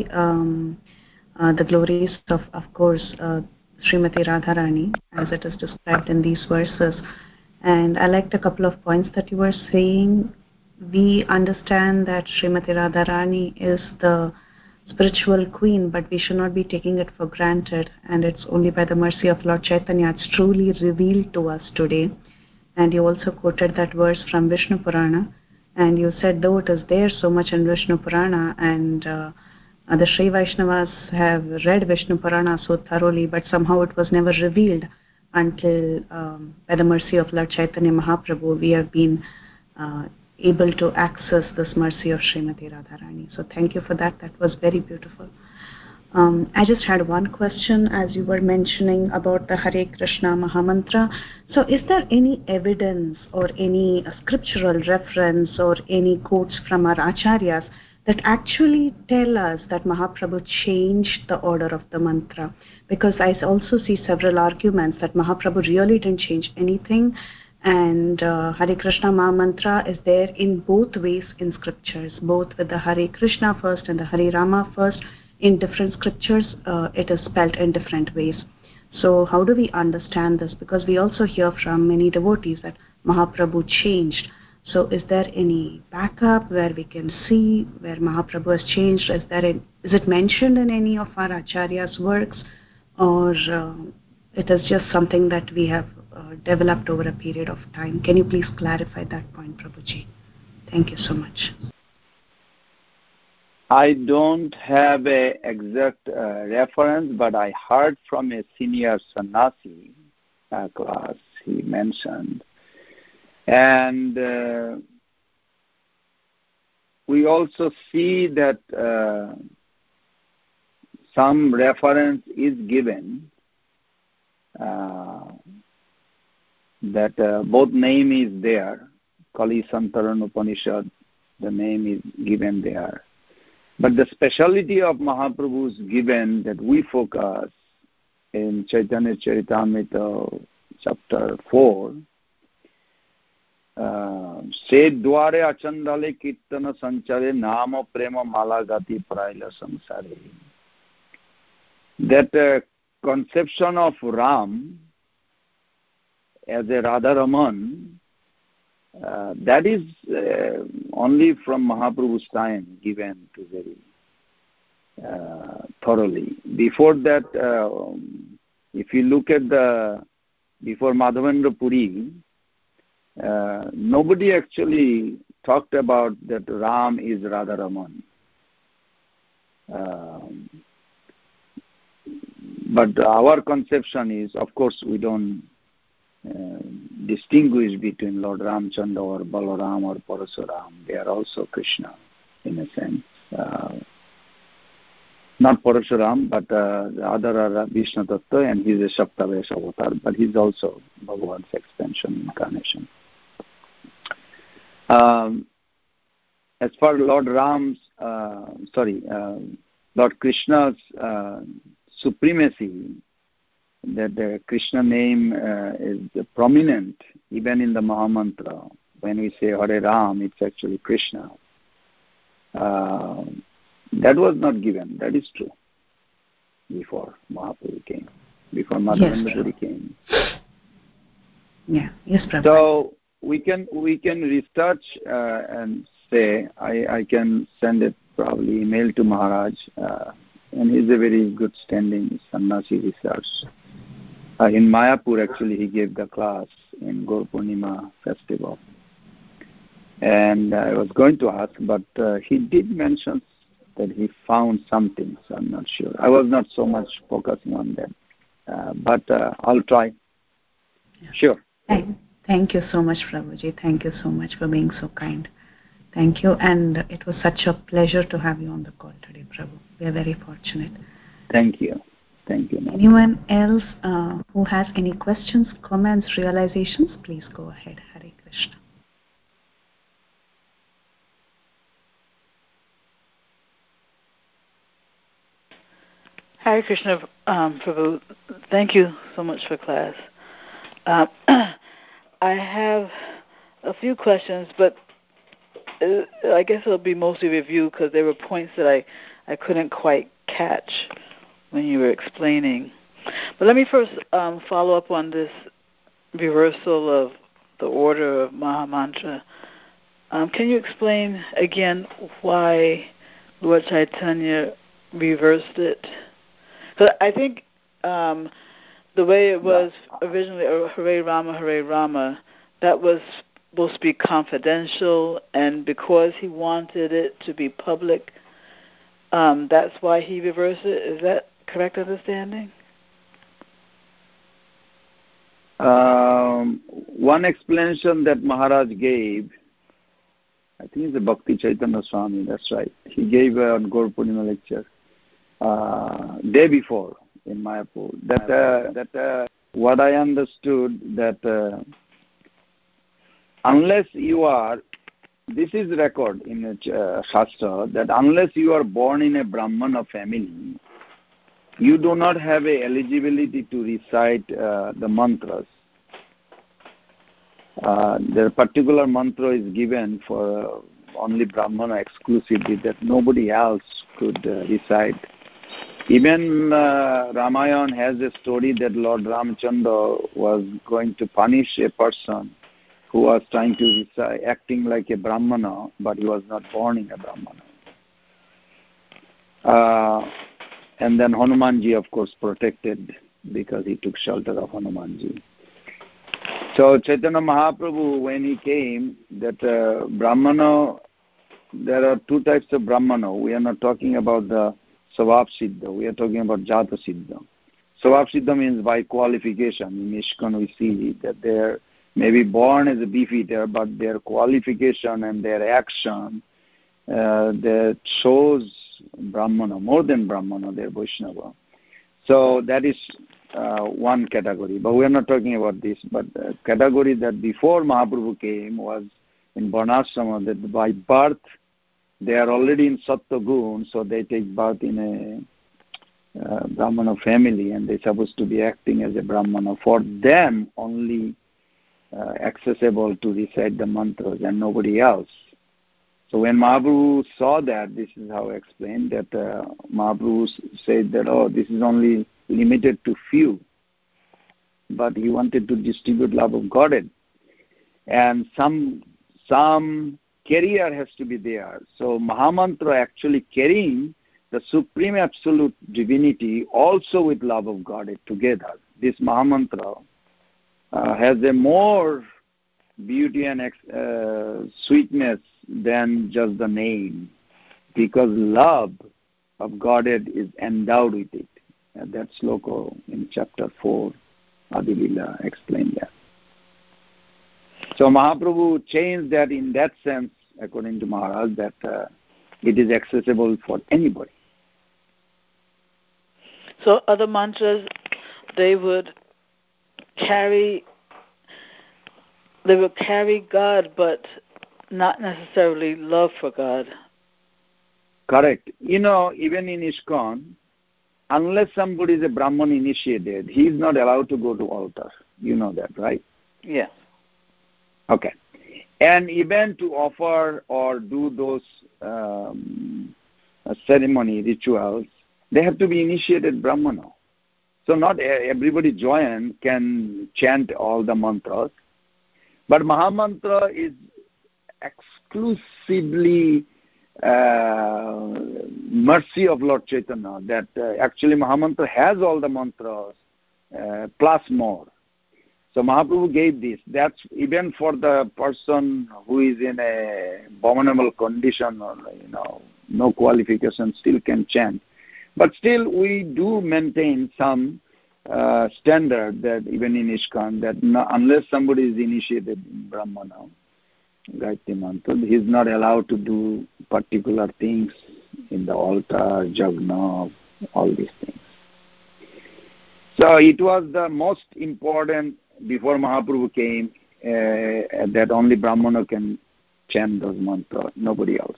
the glories of course, Srimati Radharani, as it is described in these verses. And I liked a couple of points that you were saying. We understand that Srimati Radharani is the spiritual queen, but we should not be taking it for granted, and it's only by the mercy of Lord Chaitanya it's truly revealed to us today. And you also quoted that verse from Vishnu Purana, and you said though it is there so much in Vishnu Purana, and the Sri Vaishnavas have read Vishnu Purana so thoroughly, but somehow it was never revealed until by the mercy of Lord Chaitanya Mahaprabhu we have been able to access this mercy of Srimati Radharani. So thank you for that. That was very beautiful. I just had one question as you were mentioning about the Hare Krishna Mahamantra. So is there any evidence or any scriptural reference or any quotes from our acharyas that actually tell us that Mahaprabhu changed the order of the mantra? Because I also see several arguments that Mahaprabhu really didn't change anything, and Hare Krishna Mahamantra is there in both ways in scriptures, both with the Hare Krishna first and the Hare Rama first. In different scriptures, it is spelled in different ways. So how do we understand this? Because we also hear from many devotees that Mahaprabhu changed. So is there any backup where we can see where Mahaprabhu has changed? Is it mentioned in any of our Acharya's works, or it is just something that we have developed over a period of time? Can you please clarify that point, Prabhuji? Thank you so much. I don't have an exact reference, but I heard from a senior sannyasi class he mentioned. And we also see that some reference is given that both name is there. Kali Santaran Upanishad, the name is given there. But the speciality of Mahaprabhu is given that we focus in Chaitanya Charitamrita chapter 4. Se dware achandale kirtana sanchare nama prema malagati praila samsare. That conception of Ram as a Radharaman, that is only from Mahaprabhu's time given to very thoroughly. Before that, if you look at before Madhavendra Puri, nobody actually talked about that Ram is Radharaman. But our conception is, of course, we don't distinguish between Lord Ramchandra or Balaram or Parasuram. They are also Krishna in a sense. Not Parasuram, but the other are Vishnu Tattva, and he's a Shaptavesh avatar, but he's also Bhagavan's extension, incarnation. As for Lord Lord Krishna's supremacy, that the Krishna name is prominent even in the Mahamantra. When we say Hare Ram, it's actually Krishna. That was not given. That is true. Before Mahaprabhu came, before Madhavendra Puri came. Yeah. Yes, Prabhupada. So we can research and say I can send it probably email to Maharaj, and he's a very good standing sannyasi research. In Mayapur, actually, he gave the class in Gaur Purnima festival. And I was going to ask, but he did mention that he found something, so I'm not sure. I was not so much focusing on that. But I'll try. Yeah. Sure. Thank you so much, Prabhuji. Thank you so much for being so kind. Thank you. And it was such a pleasure to have you on the call today, Prabhu. We are very fortunate. Thank you. Thank you. Anyone else who has any questions, comments, realizations, please go ahead. Hare Krishna. Hare Krishna, Prabhu. Thank you so much for class. I have a few questions, but I guess it'll be mostly review because there were points that I couldn't quite catch when you were explaining. But let me first follow up on this reversal of the order of Mahamantra. Can you explain again why Lord Chaitanya reversed it? Because I think the way it was originally, Hare Rama, that was supposed to be confidential, and because he wanted it to be public, that's why he reversed it. Is that correct understanding? One explanation that Maharaj gave, I think it's a Bhakti Chaitanya Swami, that's right. He gave a Gaur Purnima lecture day before in Mayapur. That what I understood, that unless you are, this is record in Shastra, that unless you are born in a Brahmana family, you do not have a eligibility to recite the mantras. The particular mantra is given for only Brahmana exclusively, that nobody else could recite. Even Ramayana has a story that Lord Ramchandra was going to punish a person who was trying to recite, acting like a Brahmana, but he was not born in a Brahmana. And then Hanumanji, of course, protected because he took shelter of Hanumanji. So Chaitanya Mahaprabhu, when he came, that Brahmana, there are two types of Brahmana. We are not talking about the Svabhav Siddha. We are talking about Jata Siddha. Svabhav Siddha means by qualification. In ISKCON we see that they are maybe born as a beefeater, but their qualification and their action that shows Brahmana, more than Brahmana, they're Vaishnava. So that is one category. But we are not talking about this. But the category that before Mahaprabhu came was in Varnashrama, that by birth they are already in Sattva-gun, so they take birth in a Brahmana family, and they're supposed to be acting as a Brahmana. For them, only accessible to recite the mantras and nobody else. So when Mahaprabhu saw that, this is how I explained, that Mahaprabhu said that, oh, this is only limited to few. But he wanted to distribute love of Godhead. And some carrier has to be there. So Mahamantra actually carrying the supreme absolute divinity also with love of Godhead together. This Mahamantra has a more beauty and sweetness than just the name, because love of Godhead is endowed with it. And that sloka in chapter 4, Adilila explained that. So Mahaprabhu changed that in that sense, according to Maharaj, that it is accessible for anybody. So other mantras, they would carry God, but not necessarily love for God. Correct. Even in ISKCON, unless somebody is a Brahman initiated, he is not allowed to go to altar. You know that, right? Yeah. Okay. And even to offer or do those ceremony rituals, they have to be initiated Brahmana. So not everybody can chant all the mantras. But Mahamantra is exclusively mercy of Lord Chaitanya, that actually Mahamantra has all the mantras plus more. So Mahaprabhu gave this. That's even for the person who is in a abominable condition or no qualification, still can chant. But still we do maintain some standard that even in ISKCON, that unless somebody is initiated in Brahmana, Gayatri Mantra, he is not allowed to do particular things in the altar, jagna, all these things. So it was the most important before Mahaprabhu came, that only Brahmana can chant those mantras, nobody else.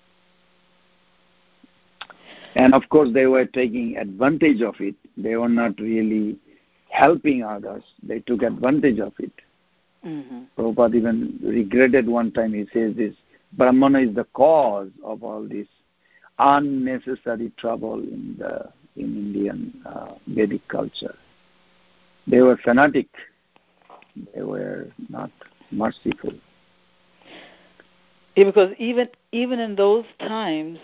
And of course they were taking advantage of it. They were not really helping others. They took advantage of it. Mm-hmm. Prabhupada even regretted one time, he says this, Brahmana is the cause of all this unnecessary trouble in Indian Vedic culture. They were fanatic. They were not merciful. Yeah, because even in those times,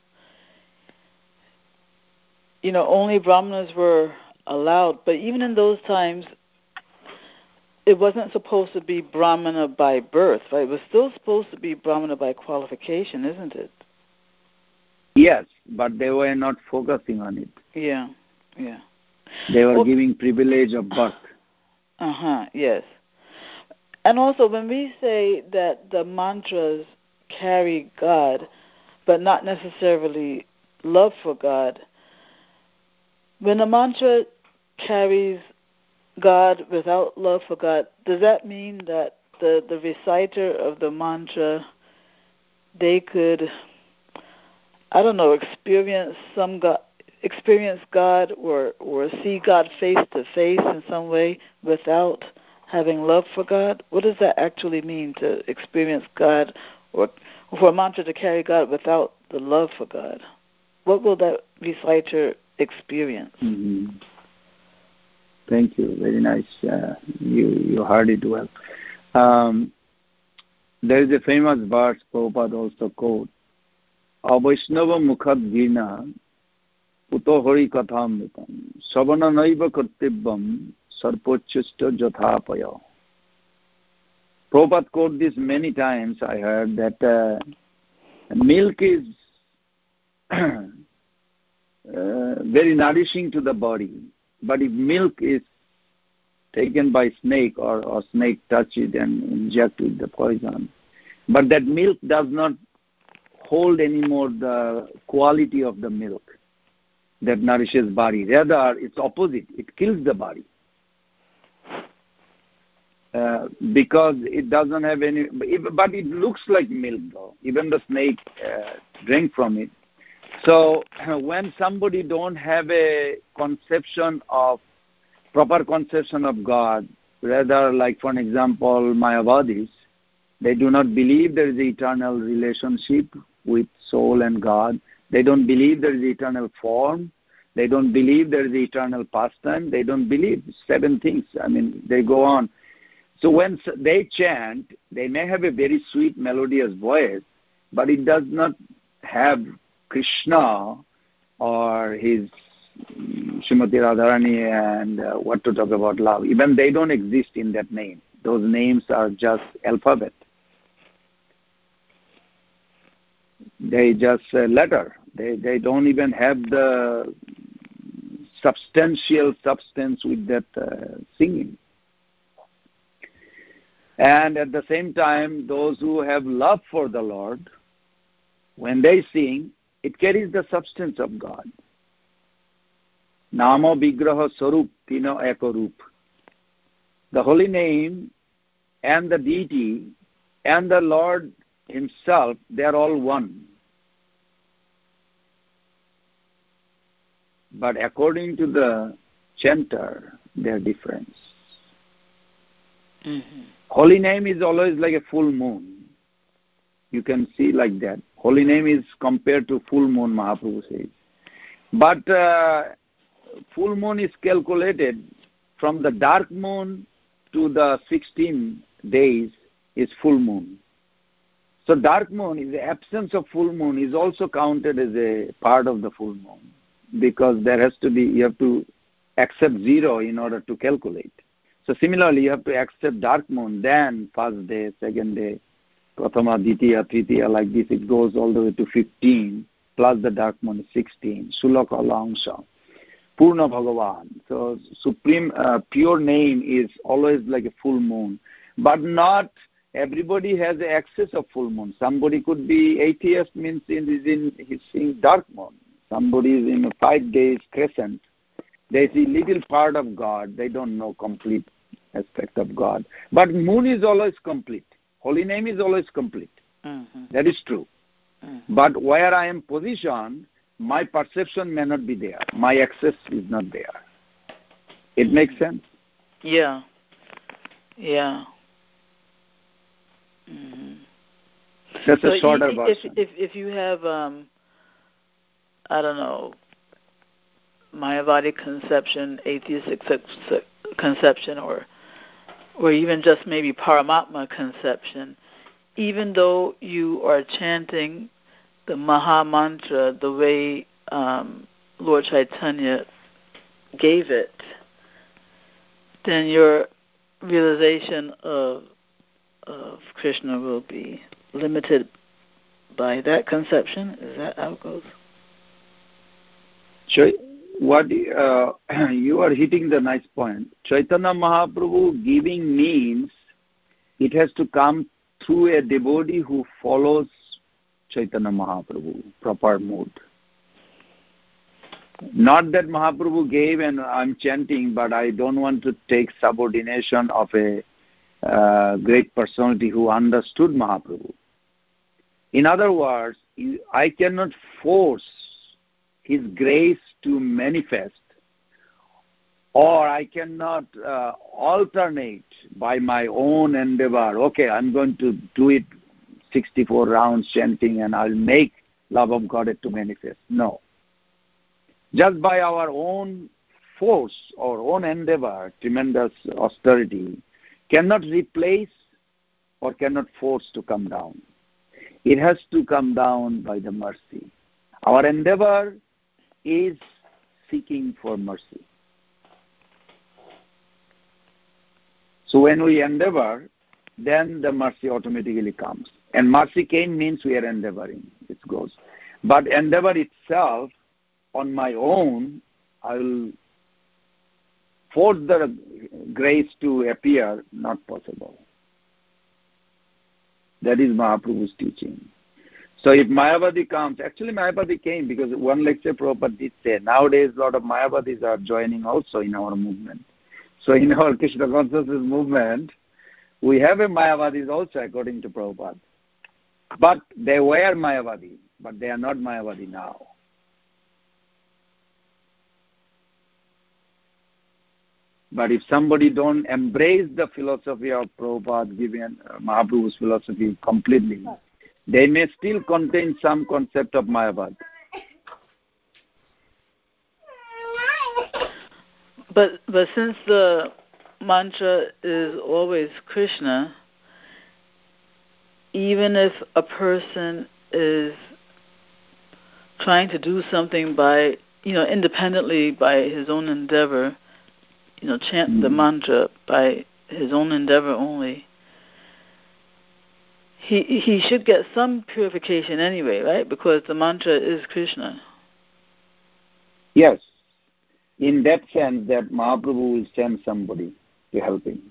only Brahmanas were allowed. But even in those times, it wasn't supposed to be Brahmana by birth, right? It was still supposed to be Brahmana by qualification, isn't it? Yes, but they were not focusing on it. Yeah. They were giving privilege of birth. Yes. And also, when we say that the mantras carry God, but not necessarily love for God, when a mantra carries God without love for God, does that mean that the reciter of the mantra, they could, experience God or see God face to face in some way without having love for God? What does that actually mean, to experience God, or for a mantra to carry God without the love for God? What will that reciter experience? Mm-hmm. Thank you. Very nice. You heard it well. There is a famous verse Prabhupada also quotes, Avaishnava mukhad gina puto hari kathamritam savana naiva kartibbam sarpochista jathapaya. Prabhupada quote this many times. I heard that milk is very nourishing to the body, but if milk is taken by snake or snake touch it and inject with the poison, but that milk does not hold anymore the quality of the milk that nourishes body. Rather, it's opposite. It kills the body. Because it doesn't have any, but it looks like milk though. Even the snake drank from it. So when somebody don't have a proper conception of God, rather like for an example Mayavadis, they do not believe there is an eternal relationship with soul and God. They don't believe there is eternal form. They don't believe there is eternal pastime. They don't believe 7 things. I mean, they go on. So when they chant, they may have a very sweet melodious voice, but it does not have Krishna or his Srimati Radharani and what to talk about love. Even they don't exist in that name. Those names are just alphabet. They just letter. They don't even have the substantial substance with that singing. And at the same time, those who have love for the Lord, when they sing, it carries the substance of God. Nama Vigraha Sarup Tino Ekarup. The holy name and the deity and the Lord himself, they are all one. But according to the chanter, they are different. Mm-hmm. Holy name is always like a full moon. You can see like that. Holy name is compared to full moon, Mahaprabhu says. But full moon is calculated from the dark moon to the 16 days is full moon. So dark moon, is the absence of full moon, is also counted as a part of the full moon, because there has to be, you have to accept 0 in order to calculate. So similarly, you have to accept dark moon, then first day, second day, Prathama, Ditiya, Tritiya, like this, it goes all the way to 15, plus the dark moon is 16, Sulaka Langsha, Purna Bhagavan. So supreme, pure name is always like a full moon, but not everybody has access of full moon. Somebody could be atheist, means he's seeing dark moon. Somebody is in a 5 days crescent. They see little part of God. They don't know complete aspect of God. But moon is always complete. Holy name is always complete. Mm-hmm. That is true. Mm-hmm. But where I am positioned, my perception may not be there. My access is not there. It makes sense? Yeah. Yeah. Mm-hmm. That's a shorter version. If you have, I don't know, Mayavadi conception, atheistic conception, or even just maybe Paramatma conception, even though you are chanting the Maha Mantra the way Lord Chaitanya gave it, then your realization of Krishna will be limited by that conception. Is that how it goes? What you are hitting the nice point. Chaitanya Mahaprabhu giving means it has to come through a devotee who follows Chaitanya Mahaprabhu, proper mood. Not that Mahaprabhu gave and I'm chanting, but I don't want to take subordination of a great personality who understood Mahaprabhu. In other words, I cannot force his grace to manifest, or I cannot alternate by my own endeavor. Okay, I'm going to do it 64 rounds chanting and I'll make love of God to manifest. No. Just by our own force, our own endeavor, tremendous austerity, cannot replace or cannot force to come down. It has to come down by the mercy. Our endeavor is seeking for mercy. So when we endeavor, then the mercy automatically comes. And mercy came means we are endeavoring. It goes. But endeavor itself, on my own, I will force the grace to appear, not possible. That is Mahaprabhu's teaching. So if Mayavadi comes, actually Mayavadi came because one lecture Prabhupada did say, nowadays a lot of Mayavadis are joining also in our movement. So in our Krishna consciousness movement, we have a Mayavadis also according to Prabhupada. But they were Mayavadi, but they are not Mayavadi now. But if somebody don't embrace the philosophy of Prabhupada, given Mahaprabhu's philosophy completely, they may still contain some concept of Mayavad. But since the mantra is always Krishna, even if a person is trying to do something by, independently by his own endeavor, chant the mantra by his own endeavor only, he should get some purification anyway, right? Because the mantra is Krishna. Yes. In that sense, that Mahaprabhu will send somebody to help him.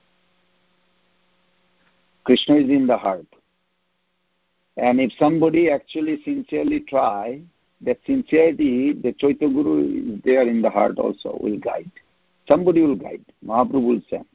Krishna is in the heart. And if somebody actually sincerely try, that sincerity, the Chaitanya Guru is there in the heart also, will guide. Somebody will guide. Mahaprabhu will send.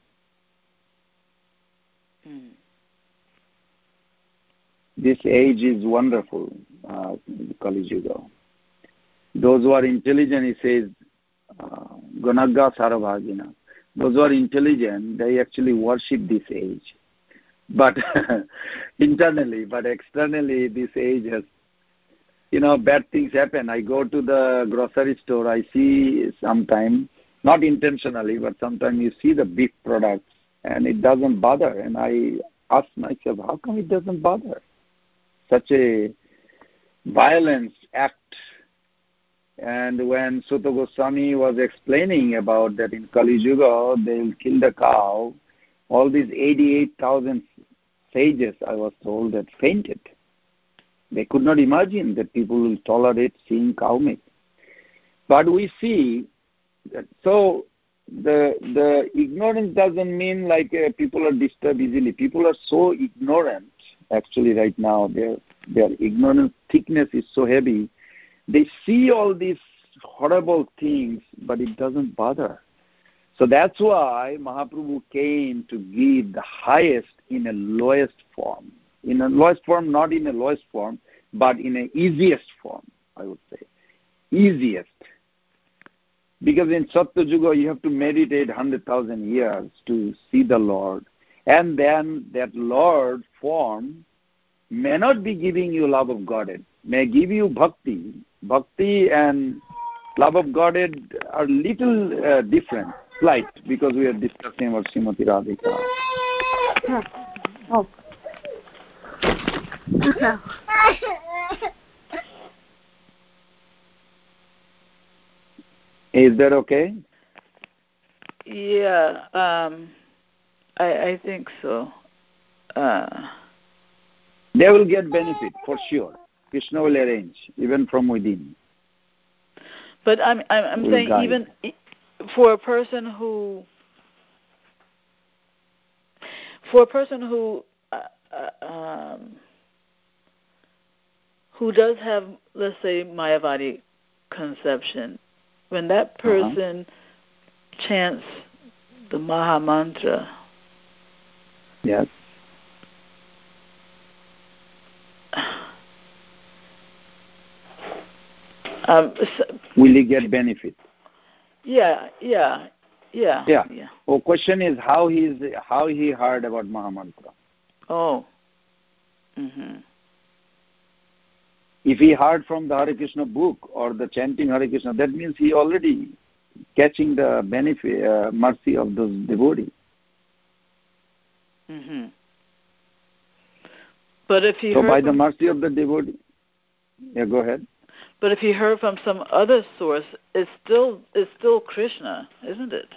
This age is wonderful, Kali Yuga. Those who are intelligent, he says, Ganagga Saravagina. Those who are intelligent, they actually worship this age. But internally, but externally, this age has, bad things happen. I go to the grocery store, I see sometimes, not intentionally, but sometimes you see the big products and it doesn't bother. And I ask myself, how come it doesn't bother? Such a violence act. And when Sutta Goswami was explaining about that in Kali Yuga, they will kill the cow, all these 88,000 sages, I was told, that fainted. They could not imagine that people will tolerate seeing cow meat. But we see that, so the ignorance doesn't mean like people are disturbed easily. People are so ignorant, actually, right now. Their ignorance thickness is so heavy. They see all these horrible things, but it doesn't bother. So that's why Mahaprabhu came to give the highest in a lowest form. In a lowest form, not in a lowest form, but in an easiest form, I would say. Easiest. Because in Satya Yuga, you have to meditate 100,000 years to see the Lord. And then that Lord form may not be giving you love of Godhead, may give you bhakti. Bhakti and love of Godhead are little different, slight, because we are discussing about Srimati Radhika. Oh. Is that okay? Yeah, I think so. They will get benefit for sure. Krishna will arrange, even from within. But I'm saying guide. Even for a person who does have, let's say, Mayavadi conception, when that person chants the Maha Mantra, yes, will he get benefit? Yeah. Oh, question is how he heard about Maha Mantra. Oh. Mhm. If he heard from the Hare Krishna book or the chanting Hare Krishna, that means he already catching the benefit, mercy of those devotees. Mm-hmm. But if he so heard by the mercy of the devotee, yeah, go ahead. But if he heard from some other source, it's still Krishna, isn't it?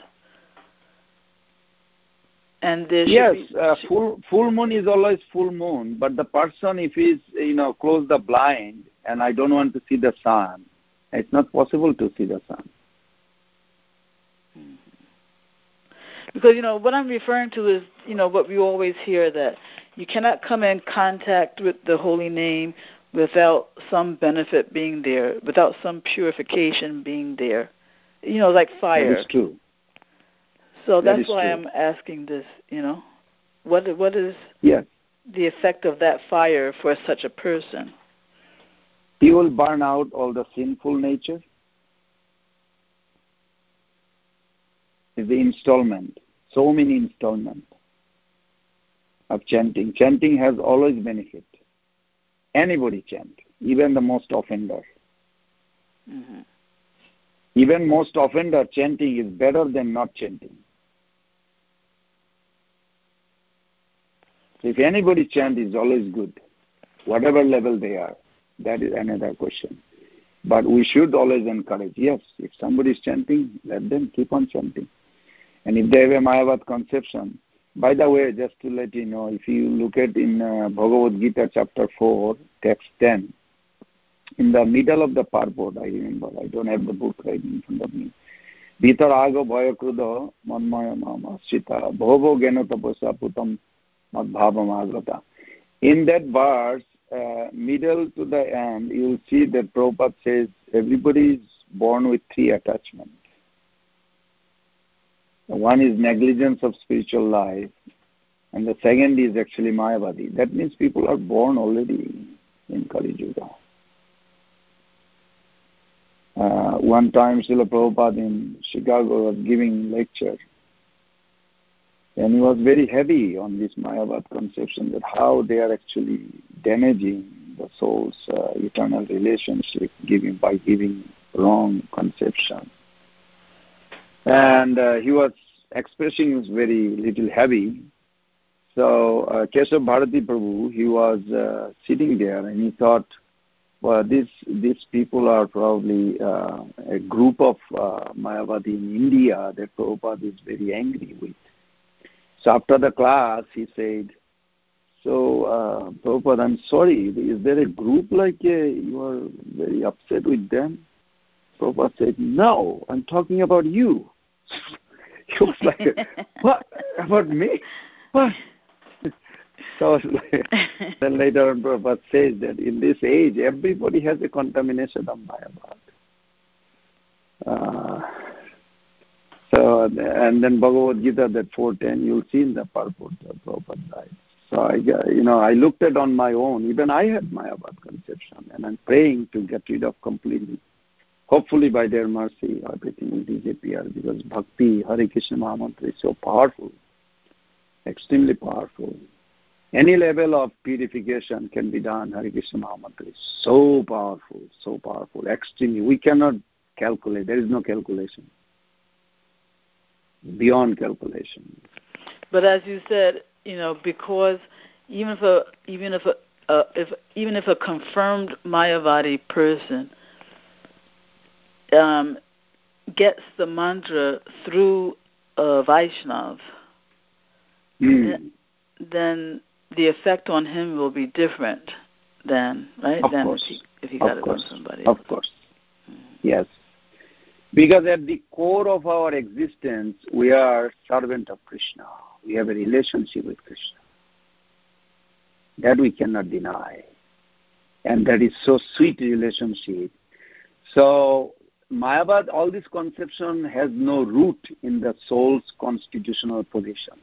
And there should full moon is always full moon, but the person, if he's close the blind and I don't want to see the sun, it's not possible to see the sun. Because what I'm referring to is what we always hear, that you cannot come in contact with the holy name without some benefit being there, without some purification being there. Like fire. That is true. So that's why I'm asking this, what is the effect of that fire for such a person? He will burn out all the sinful nature. It's the installment, so many installments of chanting. Chanting has always benefit. Anybody chant, even the most offender. Mm-hmm. Even most offender chanting is better than not chanting. So if anybody chant, is always good, whatever level they are. That is another question. But we should always encourage. Yes, if somebody is chanting, let them keep on chanting. And if they have a Mayavad conception, by the way, just to let you know, if you look at in Bhagavad Gita chapter 4, text 10, in the middle of the purport, I remember, I don't have the book right in front of me. Vitarago bhayakrudo manmaya mamasita bhovo genotaposa putam madbhavamagata. In that verse, middle to the end, you will see that Prabhupada says everybody is born with 3 attachments. One is negligence of spiritual life, and the second is actually Mayavadi. That means people are born already in Kali Yuga. One time, Srila Prabhupada in Chicago was giving lecture, and he was very heavy on this Mayavad conception, that how they are actually damaging the soul's eternal relationship by giving wrong conception. And he was expressing it very little heavy. So Keshav Bharati Prabhu, he was sitting there, and he thought, well, these people are probably a group of Mayavadi in India that Prabhupada is very angry with. So after the class, he said, so Prabhupada, I'm sorry, is there a group like you are very upset with them? Prabhupada said, no, I'm talking about you. He was like, what? About me? What? So then later on, Prabhupada says that in this age, everybody has a contamination of Mayavad. And then Bhagavad Gita, that 4:10, you'll see in the purport that Prabhupada died. So I looked at on my own. Even I had Mayavad conception, and I'm praying to get rid of completely. Hopefully, by their mercy, everything will disappear, because Bhakti, Hare Krishna Mahamantra is so powerful, extremely powerful. Any level of purification can be done. Hare Krishna Mahamantra is so powerful, extremely. We cannot calculate. There is no calculation. Beyond calculation. But as you said, because even if a confirmed Mayavadi person gets the mantra through a Vaishnav, then the effect on him will be different than if he got it from somebody else. Of course. Yes. Because at the core of our existence, we are servant of Krishna. We have a relationship with Krishna. That we cannot deny. And that is so sweet relationship. So Mayavad, all this conception has no root in the soul's constitutional position.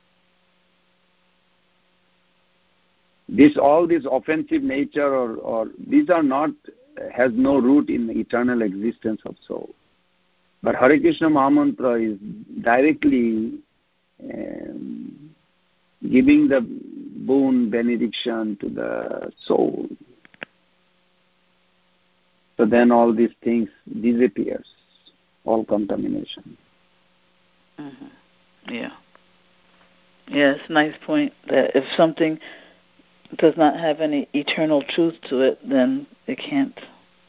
All this offensive nature or these are not, has no root in the eternal existence of soul. But Hare Krishna Mahamantra is directly giving the boon benediction to the soul. So then all these things disappears, all contamination. Mm-hmm. Yeah. Yes, nice point. That if something does not have any eternal truth to it, then it can't,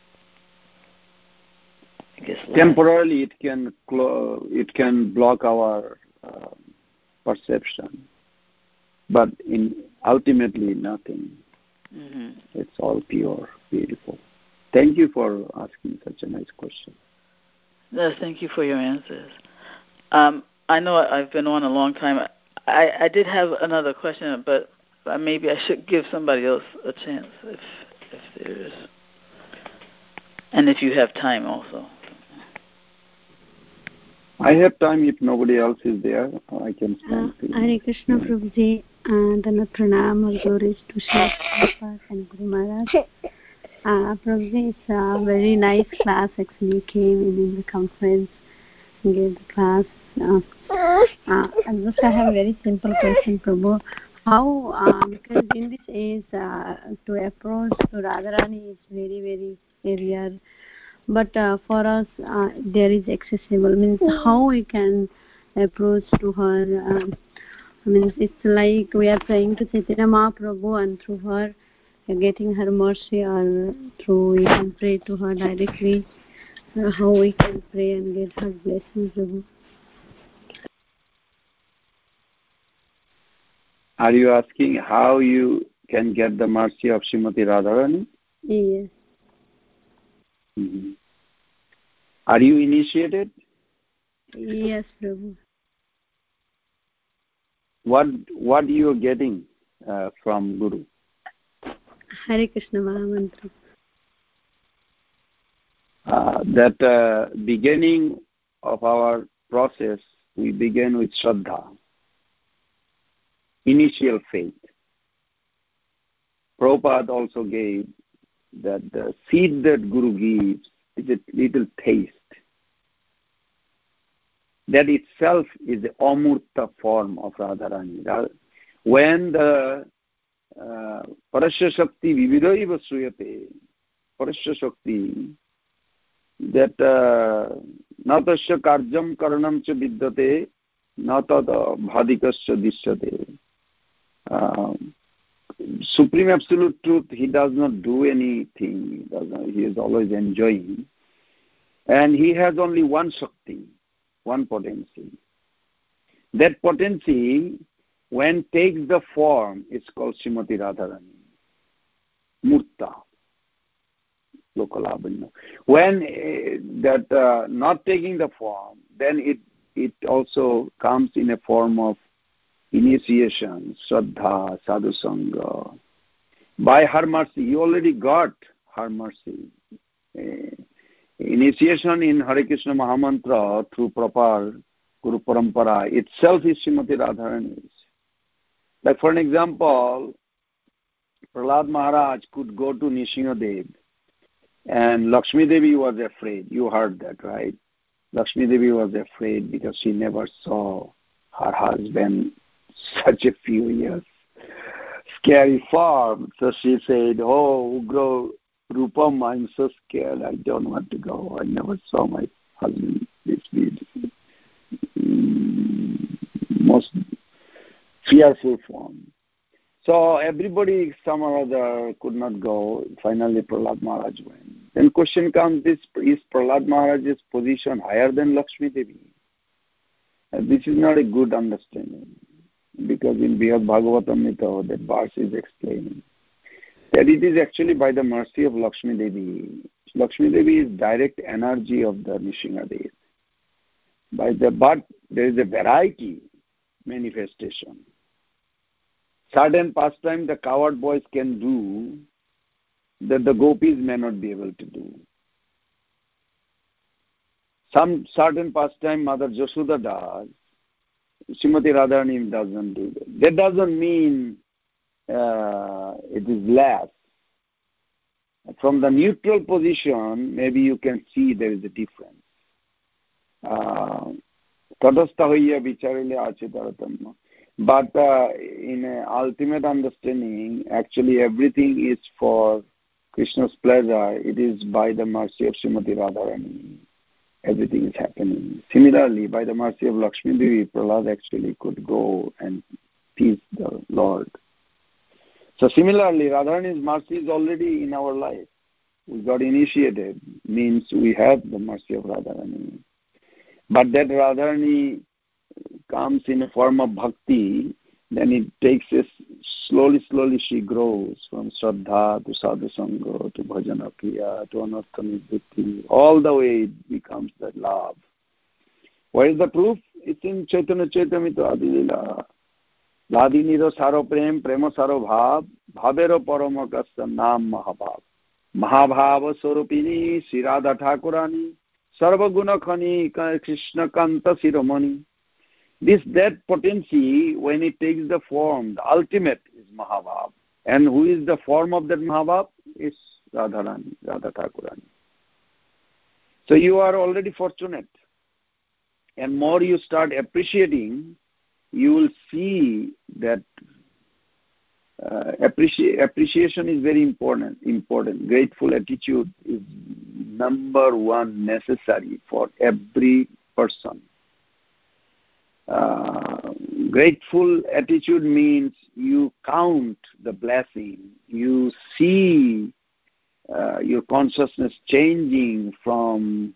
I guess, last. Temporarily, it can block our perception, but ultimately nothing. Mm-hmm. It's all pure, beautiful. Thank you for asking such a nice question. Yes, thank you for your answers. I know I've been on a long time. I did have another question, but maybe I should give somebody else a chance if there is, and if you have time also. I have time. If nobody else is there, I can stand. Hare Krishna, Prabhuji, and pranam or glories to Sri Prabhupada and Guru Maharaj. Prabhuji, it's a very nice class. Actually, you came in the conference and gave the class. I have a very simple question, Prabhu. How, because in this age, to approach to Radharani is very, very rare. But for us, there is accessible. Means how we can approach to her. Means it's like we are praying to Chaitanya Mahaprabhu, and through her, getting her mercy, or through we can pray to her directly. How we can pray and get her blessings, Prabhu. Are you asking how you can get the mercy of Srimati Radharani? Yes. Mm-hmm. Are you initiated? Yes, Prabhu. What you are getting from Guru? Hare Krishna Mahamantra. That beginning of our process, we begin with Shraddha, initial faith. Prabhupada also gave that the seed that Guru gives is a little taste. That itself is the Amurta form of Radharani. When the Parasya Shakti Vividaiva Sruyate, Parasya Shakti, that Natasya Karjam Karanam Cha Vidyate, Natada Bhadikasya Dishyate. Supreme Absolute Truth, he does not do anything. He is always enjoying. And he has only one Shakti, one potency. That potency, when takes the form, is called Srimati Radharani. Murta. Lokalabhanya. When that not taking the form, then it also comes in a form of initiation, Shraddha, Sadhu Sangha. By her mercy, you already got her mercy. Initiation in Hare Krishna Mahamantra through proper Guru Parampara itself is Srimati Radharani. Like for an example, Prahlad Maharaj could go to Nishingadev and Lakshmi Devi was afraid. You heard that, right? Lakshmi Devi was afraid because she never saw her husband such a few years. Scary form. So she said, oh, Ugra Rupam, I'm so scared. I don't want to go. I never saw my husband this beautiful. Most fearful form. So everybody, some or other, could not go. Finally, Prahlad Maharaj went. Then question comes, is Prahlad Maharaj's position higher than Lakshmi Devi? This is not a good understanding. Because in Brihad Bhagavatam Mita, that verse is explaining that it is actually by the mercy of Lakshmi Devi. Lakshmi Devi is direct energy of the Nishingadev. But there is a variety manifestation. Certain pastime the coward boys can do that the gopis may not be able to do. Some certain pastime Mother Jashoda does, Srimati Radharani doesn't do that. That doesn't mean it is less. From the neutral position, maybe you can see there is a difference. But in an ultimate understanding, actually everything is for Krishna's pleasure. It is by the mercy of Srimati Radharani. Everything is happening. Similarly, by the mercy of Lakshmi Devi, Prahlad actually could go and teach the Lord. So similarly, Radharani's mercy is already in our life. We got initiated, means we have the mercy of Radharani. But that Radharani comes in a form of bhakti, then it takes us slowly she grows from Shraddha to Sadhu Sangha to Bhajana Kriya to Anartha Nivritti. All the way it becomes that love. What is the proof? It's in Chaitanya Chaitamrita Adilila. Ladiniro saro prem, prema saro bhav, bhavero paramakasya nam mahabhav. Mahabhava Swarupini, Srirada Thakurani, Sarvaguna Khani, Krishna Kanta Siromani. That potency, when it takes the form, the ultimate is Mahabhav. And who is the form of that Mahabhav? Is Radharani, Radha Thakurani. So you are already fortunate. And more you start appreciating, you will see that appreciation is very important. Grateful attitude is number one necessary for every person. Grateful attitude means you count the blessing. You see your consciousness changing from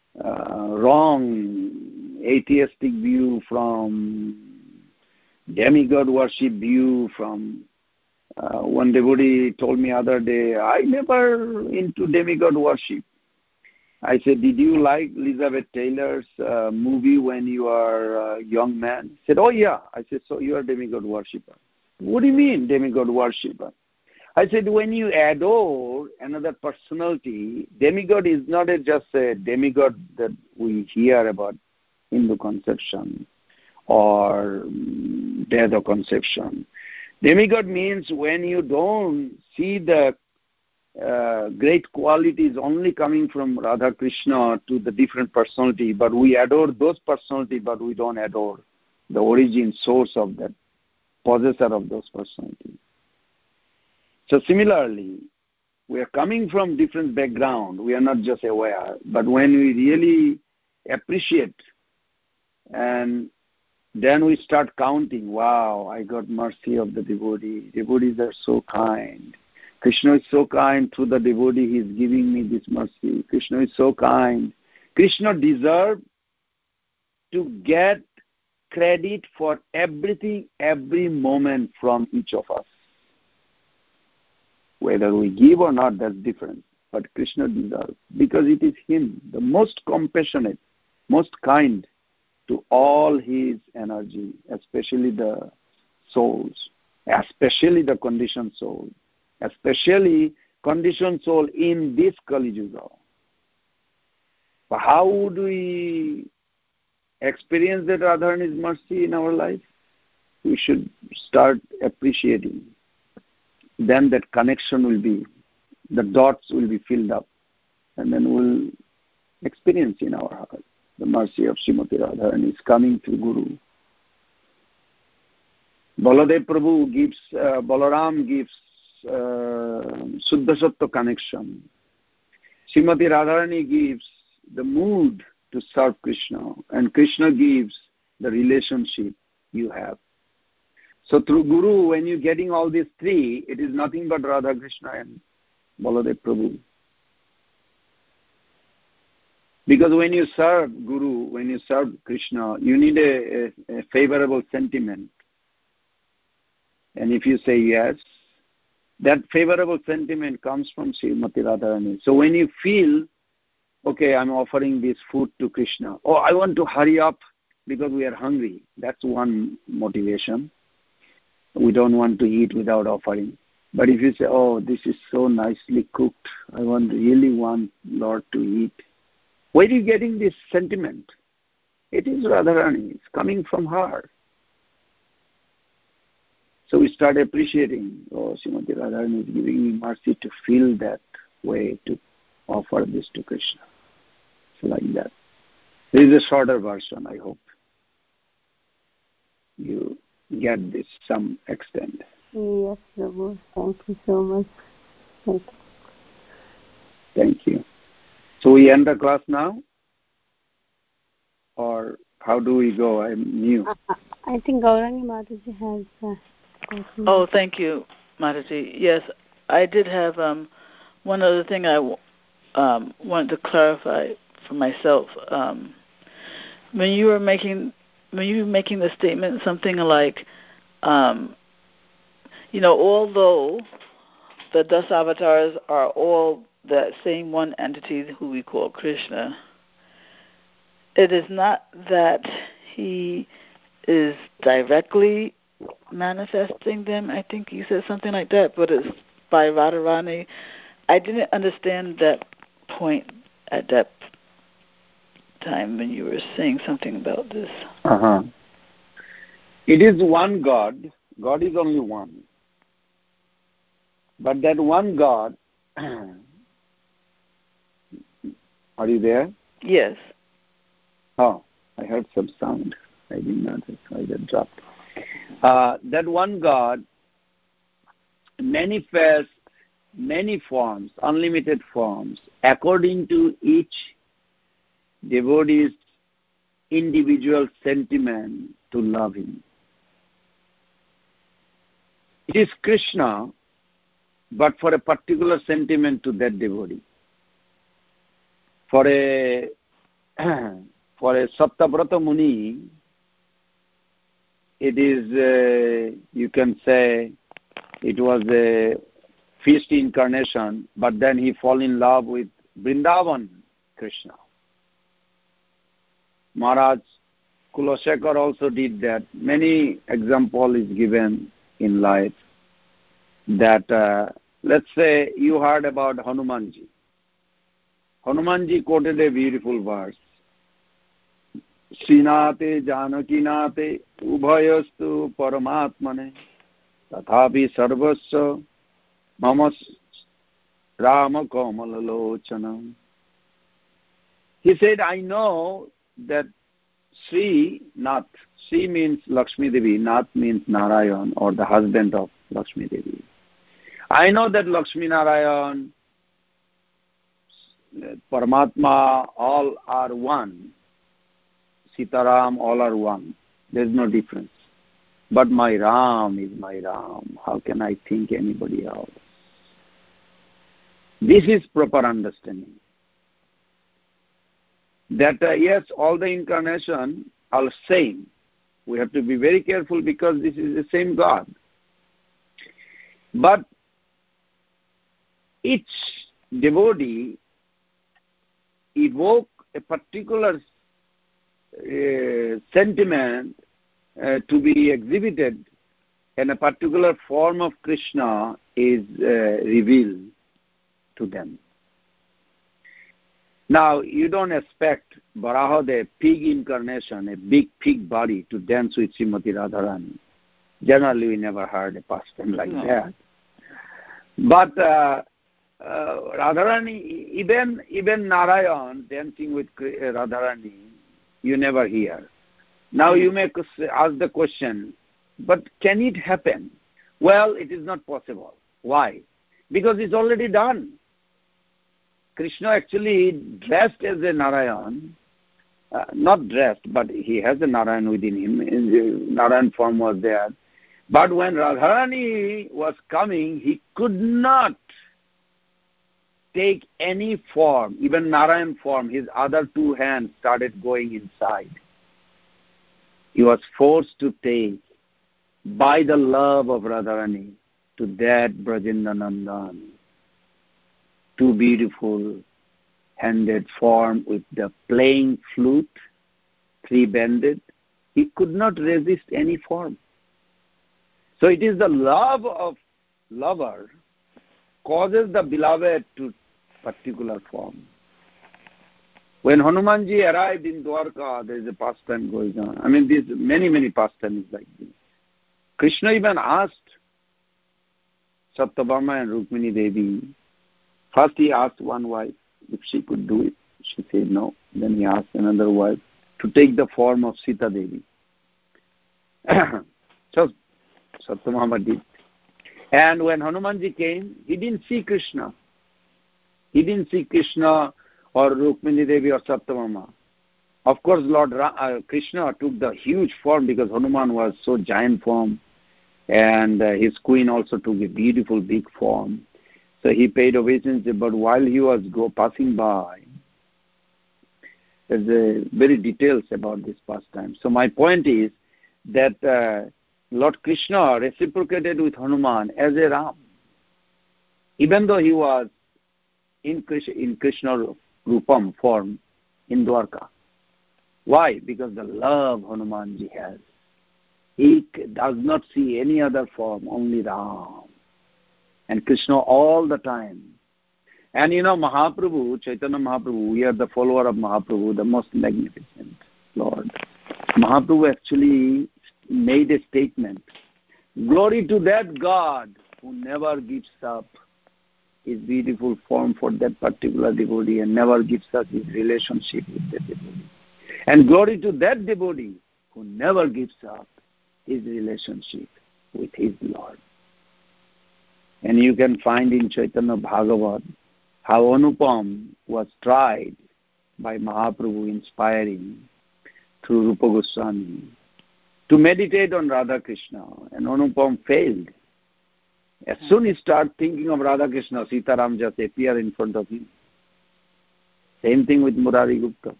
wrong atheistic view, from demigod worship view, from one devotee told me other day, I never into demigod worship. I said, did you like Elizabeth Taylor's movie when you are a young man? He said, oh yeah. I said, so you are a demigod worshipper. What do you mean demigod worshipper? I said, when you adore another personality, demigod is not just a demigod that we hear about Hindu conception or Veda conception. Demigod means when you don't see the great qualities only coming from Radha Krishna to the different personality, but we adore those personality, but we don't adore the origin source of that possessor of those personalities. So similarly, we are coming from different background. We are not just aware, but when we really appreciate, and then we start counting, wow, I got mercy of the devotee. Devotees are so kind. Krishna is so kind through the devotee. He is giving me this mercy. Krishna is so kind. Krishna deserves to get credit for everything, every moment from each of us. Whether we give or not, that's different. But Krishna deserves, because it is him, the most compassionate, most kind to all his energy, especially the souls, especially the conditioned soul, especially conditioned soul in this Kali Yuga. But how would we experience that Radharani's mercy in our life? We should start appreciating. Then that connection will be, the dots will be filled up, and then we'll experience in our heart the mercy of Srimati Radharani is coming through Guru. Baladev Prabhu gives, Balaram gives Suddha Sattva connection. Srimati Radharani gives the mood to serve Krishna, and Krishna gives the relationship you have. So through Guru, when you're getting all these three, it is nothing but Radha Krishna and Baladev Prabhu. Because when you serve Guru, when you serve Krishna, you need a favorable sentiment. And if you say yes, that favorable sentiment comes from Srimati Radharani. So when you feel, okay, I'm offering this food to Krishna. Oh, I want to hurry up because we are hungry. That's one motivation. We don't want to eat without offering. But if you say, oh, this is so nicely cooked, I really want Lord to eat. Where are you getting this sentiment? It is Radharani. It's coming from her. So we start appreciating, oh, Srimati Radharani is giving me mercy to feel that way, to offer this to Krishna. So like that. This is a shorter version, I hope. You get this some extent. Yes, Prabhu. Thank you so much. Thank you. So we end the class now? Or how do we go? I'm new. I think Gaurangi Mataji has... Oh, thank you. Mataji. Yes, I did have one other thing I wanted to clarify for myself. When you were making the statement, something like, although the Dasa avatars are all that same one entity who we call Krishna, it is not that he is directly manifesting them. I think you said something like that, but it's by Radharani. I didn't understand that point at that time when you were saying something about this. It is one God. God is only one. But that one God, are you there? Yes. Oh, I heard some sound. I didn't notice. I just dropped. That one God manifests many forms, unlimited forms, according to each devotee's individual sentiment to love him. It is Krishna, but for a particular sentiment to that devotee. For a Saptavrata Muni, it is, you can say, it was a feast incarnation, but then he fell in love with Vrindavan Krishna. Maharaj Kulashekar also did that. Many example is given in life that, let's say you heard about Hanumanji. Hanumanji quoted a beautiful verse. Srinate Janakinate Ubhayastu Paramatmane Tathapi Sarvasya Mamas Rama Kamalalochana. He said, I know that Sri, Nath, Sri means Lakshmi Devi, Nath means Narayan or the husband of Lakshmi Devi. I know that Lakshmi Narayan, Paramatma, all are one. Sitaram, all are one. There is no difference. But my Ram is my Ram. How can I think anybody else? This is proper understanding. That yes, all the incarnation are same. We have to be very careful because this is the same God. But each devotee evoke a particular sentiment to be exhibited, and a particular form of Krishna is revealed to them. Now, you don't expect Varaha, the pig incarnation, a big pig body, to dance with Srimati Radharani. Generally, we never heard a pastime like that. But Radharani, even Narayan dancing with Radharani, you never hear. Now you may ask the question, but can it happen? Well, it is not possible. Why? Because it's already done. Krishna actually dressed as a Narayan, not dressed, but he has a Narayan within him. The Narayan form was there. But when Radharani was coming, he could not take any form, even Narayan form. His other two hands started going inside. He was forced to take, by the love of Radharani, to that Brajendanandan. Two beautiful handed form with the playing flute, three-banded. He could not resist any form. So it is the love of lover causes the beloved to particular form. When Hanumanji arrived in Dwarka, there is a pastime going on. I mean, there's many pastimes like this. Krishna even asked Satyabhama and Rukmini Devi. First he asked one wife if she could do it. She said no. Then he asked another wife to take the form of Sita Devi. So Satyabhama did. And when Hanumanji came, he didn't see Krishna. He didn't see Krishna or Rukmini Devi or Satyabhama. Of course, Lord Krishna took the huge form because Hanuman was so giant form. And his queen also took a beautiful big form. So he paid obeisance, but while he was passing by, there's very details about this pastime. So my point is that Lord Krishna reciprocated with Hanuman as a Ram, even though he was in Krishna Rupam form in Dwarka. Why? Because the love Hanumanji has. He does not see any other form, only Ram. And Krishna all the time. And Mahaprabhu, Chaitanya Mahaprabhu, we are the follower of Mahaprabhu, the most magnificent Lord. Mahaprabhu actually made a statement. Glory to that God who never gives up his beautiful form for that particular devotee and never gives up his relationship with that devotee. And glory to that devotee who never gives up his relationship with his Lord. And you can find in Chaitanya Bhagavat how Anupam was tried by Mahaprabhu, inspiring through Rupa Goswami to meditate on Radha Krishna, and Anupam failed. As soon as he started thinking of Radha Krishna, Sitaram just appeared in front of him. Same thing with Murari Gupta.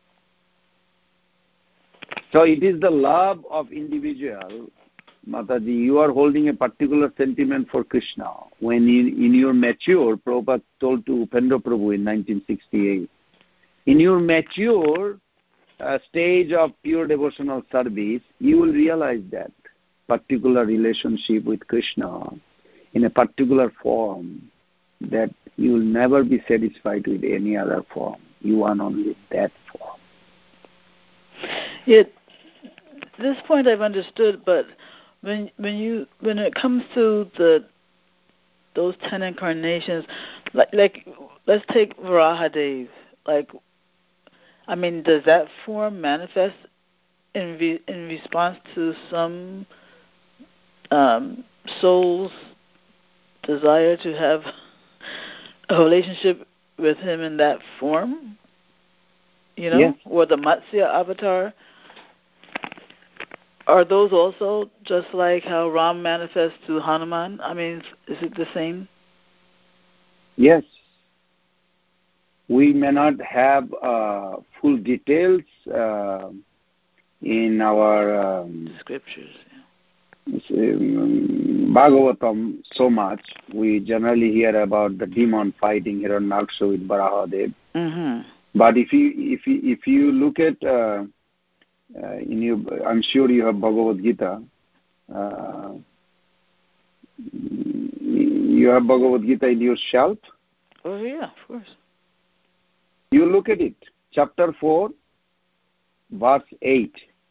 So it is the love of individual. Mataji, you are holding a particular sentiment for Krishna. When in your mature, Prabhupada told to Upendra Prabhu in 1968, in your mature stage of pure devotional service, you will realize that particular relationship with Krishna in a particular form, that you will never be satisfied with any other form. You want only that form. Yet, this point I've understood, but when it comes to those 10 incarnations, like let's take Varahadev. Does that form manifest in response to some soul's desire to have a relationship with him in that form? Yes. Or the Matsya avatar? Are those also just like how Ram manifests to Hanuman? Is it the same? Yes. We may not have full details in our scriptures. Bhagavatam so much. We generally hear about the demon fighting Hiranyaksha with Varahadev. Mm-hmm. But if you look at I'm sure you have Bhagavad Gita. You have Bhagavad Gita in your shelf? Oh yeah, of course. You look at it, chapter 4, verse 8.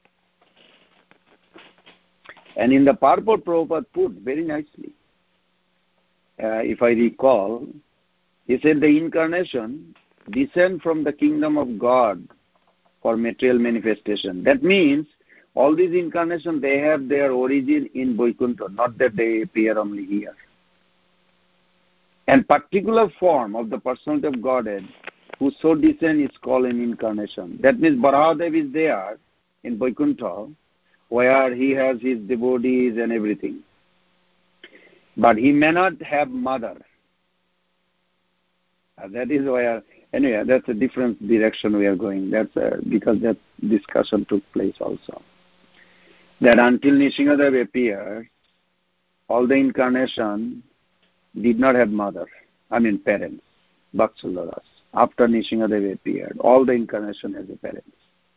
And in the purport, Prabhupada put very nicely, if I recall, he said the incarnation descend from the kingdom of God for material manifestation. That means all these incarnations, they have their origin in Vaikuntha, not that they appear only here. And particular form of the personality of Godhead who so descend is called an incarnation. That means Varahadev is there in Vaikuntha, where he has his devotees and everything. But he may not have mother. That is why, anyway, that's a different direction we are going. That's because that discussion took place also. That until Nishingadev appeared, all the incarnation did not have mother, parents, Bhaksularas. After Nishingadev appeared, all the incarnation has a parents.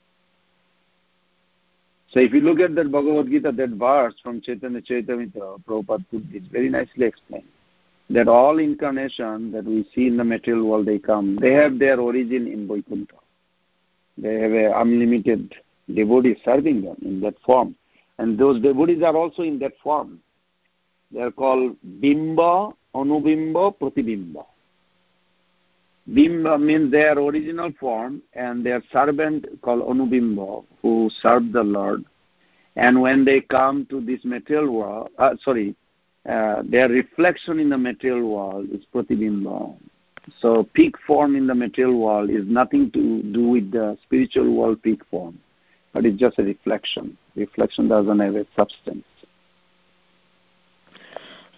So if you look at that Bhagavad Gita, that verse from Chaitanya Charitamrita, Prabhupada put this very nicely explained. That all incarnation that we see in the material world, they have their origin in Vaikuntha. They have an unlimited devotee serving them in that form. And those devotees are also in that form. They are called Bimba, Anubimba, Pratibimba. Bimba means their original form, and their servant called Anubimba, who serve the Lord. And when they come to this material world, their reflection in the material world is Pratibimba. So peak form in the material world is nothing to do with the spiritual world peak form, but it's just a reflection. Reflection doesn't have a substance.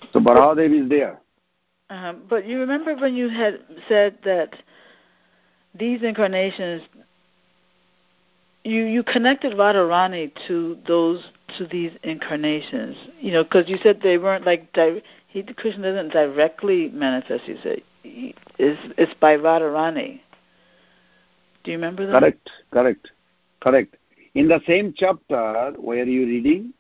So Barahadevi is there. But you remember when you had said that these incarnations, you connected Radharani to these incarnations, because you said they weren't like Krishna doesn't directly manifest. You said it's by Radharani. Do you remember that? Correct. In the same chapter where you're reading,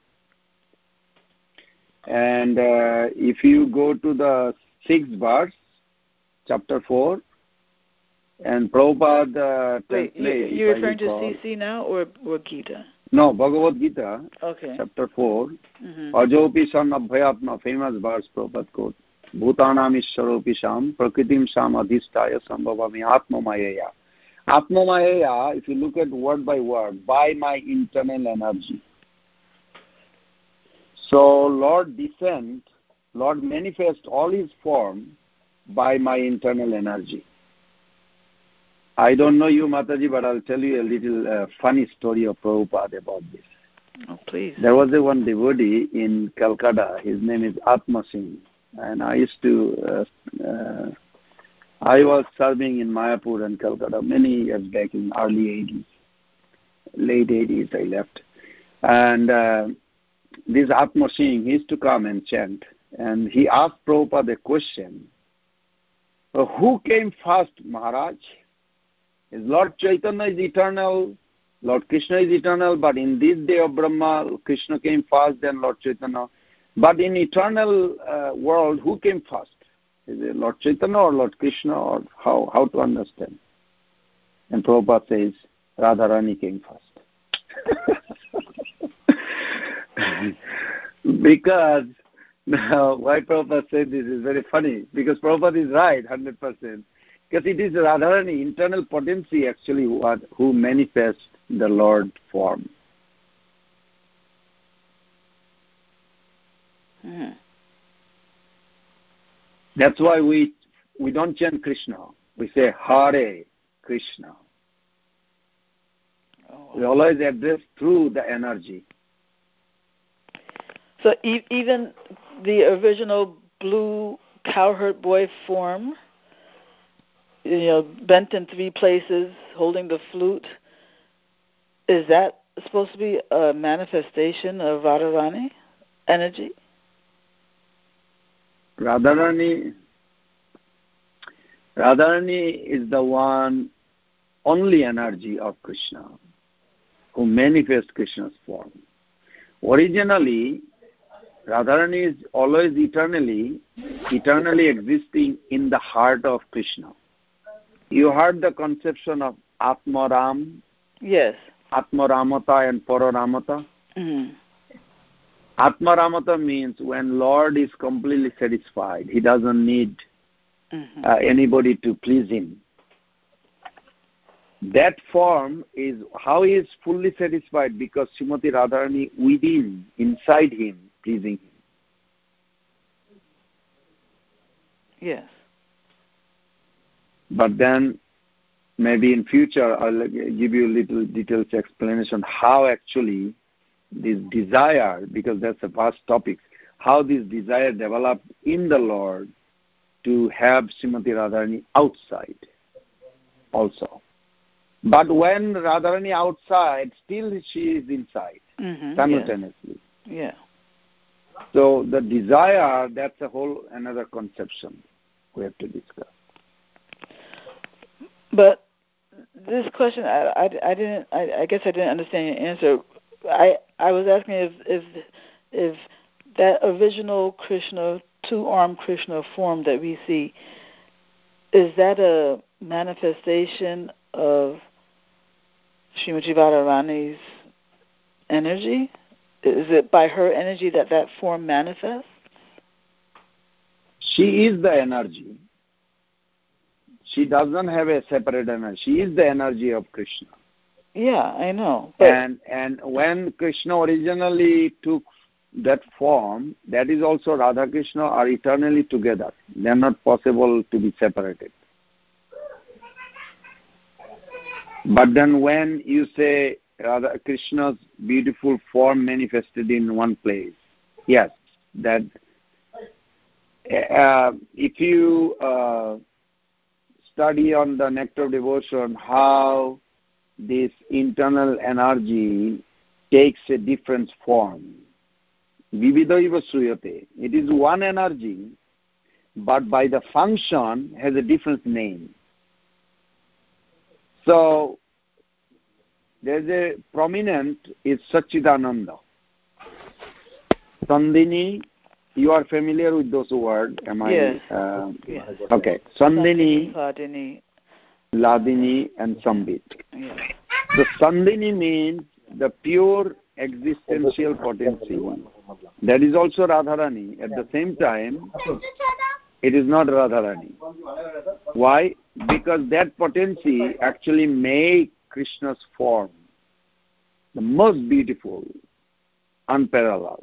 and if you go to the 6th verse, chapter 4, and Prabhupada translates. You're referring to CC now or Gita? No, Bhagavad Gita, okay. Chapter 4, Ajopi San Abhyatma, famous verse Prabhupada quote, Bhutanam Ishwaropi Sham, Prakritim Sham Adhisthaya Sambhavami Atmamayaya. Atmamayaya, if you look at word by word, by my internal energy. So Lord manifests all his form by my internal energy. I don't know you, Mataji, but I'll tell you a little funny story of Prabhupada about this. Oh, please. There was one devotee in Calcutta. His name is Atma Singh. And I was serving in Mayapur and Calcutta many years back in early 80s. Late 80s I left. And this Atma Singh, he used to come and chant. And he asked Prabhupada a question. Who came first, Maharaj? Is Lord Chaitanya is eternal, Lord Krishna is eternal, but in this day of Brahma, Krishna came first, then Lord Chaitanya. But in eternal world, who came first? Is it Lord Chaitanya or Lord Krishna, or how to understand? And Prabhupada says, Radharani came first. Because, now, why Prabhupada said this is very funny, because Prabhupada is right, 100%. Because it is Radharani, internal potency actually, who manifests the Lord form. Mm. That's why we don't chant Krishna. We say Hare Krishna. Oh. We always address through the energy. So even the original blue cowherd boy form, bent in 3 places, holding the flute, is that supposed to be a manifestation of Radharani energy? Radharani is the one only energy of Krishna who manifests Krishna's form. Originally, Radharani is always eternally existing in the heart of Krishna. You heard the conception of Atmaram? Yes. Atmaramata and Pararamata? Mm-hmm. Atmaramata means when Lord is completely satisfied. He doesn't need anybody to please him. That form is how he is fully satisfied, because Srimati Radharani within, inside him, pleasing him. Yes. But then maybe in future I'll give you a little details explanation how actually this desire, because that's a vast topic, how this desire developed in the Lord to have Srimati Radharani outside also. But when Radharani outside, still she is inside simultaneously. Yeah. So the desire, that's a whole another conception we have to discuss. But this question, I guess I didn't understand your answer. I was asking if that original Krishna, 2-armed Krishna form that we see, is that a manifestation of Srimati Radharani's energy? Is it by her energy that form manifests? She is the energy. She doesn't have a separate energy. She is the energy of Krishna. Yeah, I know. And when Krishna originally took that form, that is also Radha Krishna are eternally together. They are not possible to be separated. But then when you say Radha Krishna's beautiful form manifested in one place, yes, that if you study on the Nectar of Devotion how this internal energy takes a different form. Vividaiva Sruyate. It is one energy, but by the function has a different name. So there's a prominent is Satchidananda. Sandini, you are familiar with those words, am yes. I? Yes. Okay. Sandini, Ladini, Ladini, and Sambit. yes. So Sandini means the pure existential potency. That is also Radharani. At the same time, it is not Radharani. Why? Because that potency actually makes Krishna's form the most beautiful, unparalleled.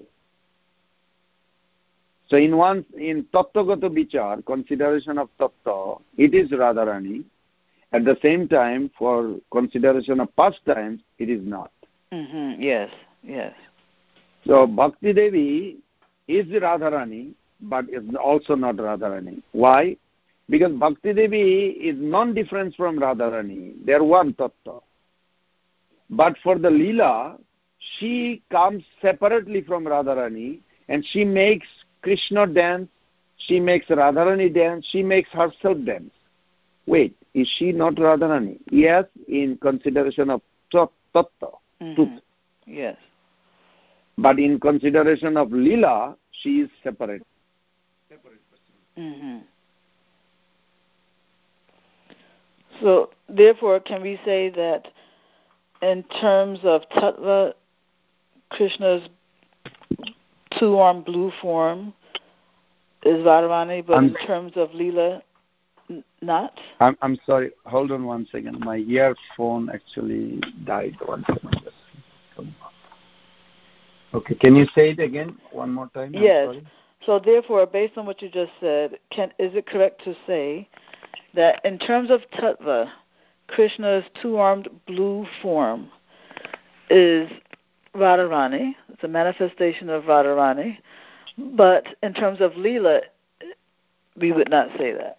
So in Tattvagata Vichar, consideration of Tattva, it is Radharani. At the same time, for consideration of pastimes, it is not. Mm-hmm. Yes, yes. So Bhakti Devi is Radharani, but is also not Radharani. Why? Because Bhakti Devi is non-different from Radharani. They are one Tattva. But for the Leela, she comes separately from Radharani and she makes Krishna dance, she makes Radharani dance, she makes herself dance. Wait, is she not Radharani? Yes, in consideration of Tattva, truth. Yes. But in consideration of Leela, she is separate. Mm-hmm. So, therefore, can we say that in terms of Tattva, Krishna's two-armed blue form is Radharani, but in terms of Leela, not? I'm sorry. Hold on one second. My earphone actually died. One second. Okay. Can you say it again one more time? Yes. So therefore, based on what you just said, is it correct to say that in terms of Tattva, Krishna's two-armed blue form is Radharani? It's a manifestation of Radharani. But in terms of Leela, we would not say that.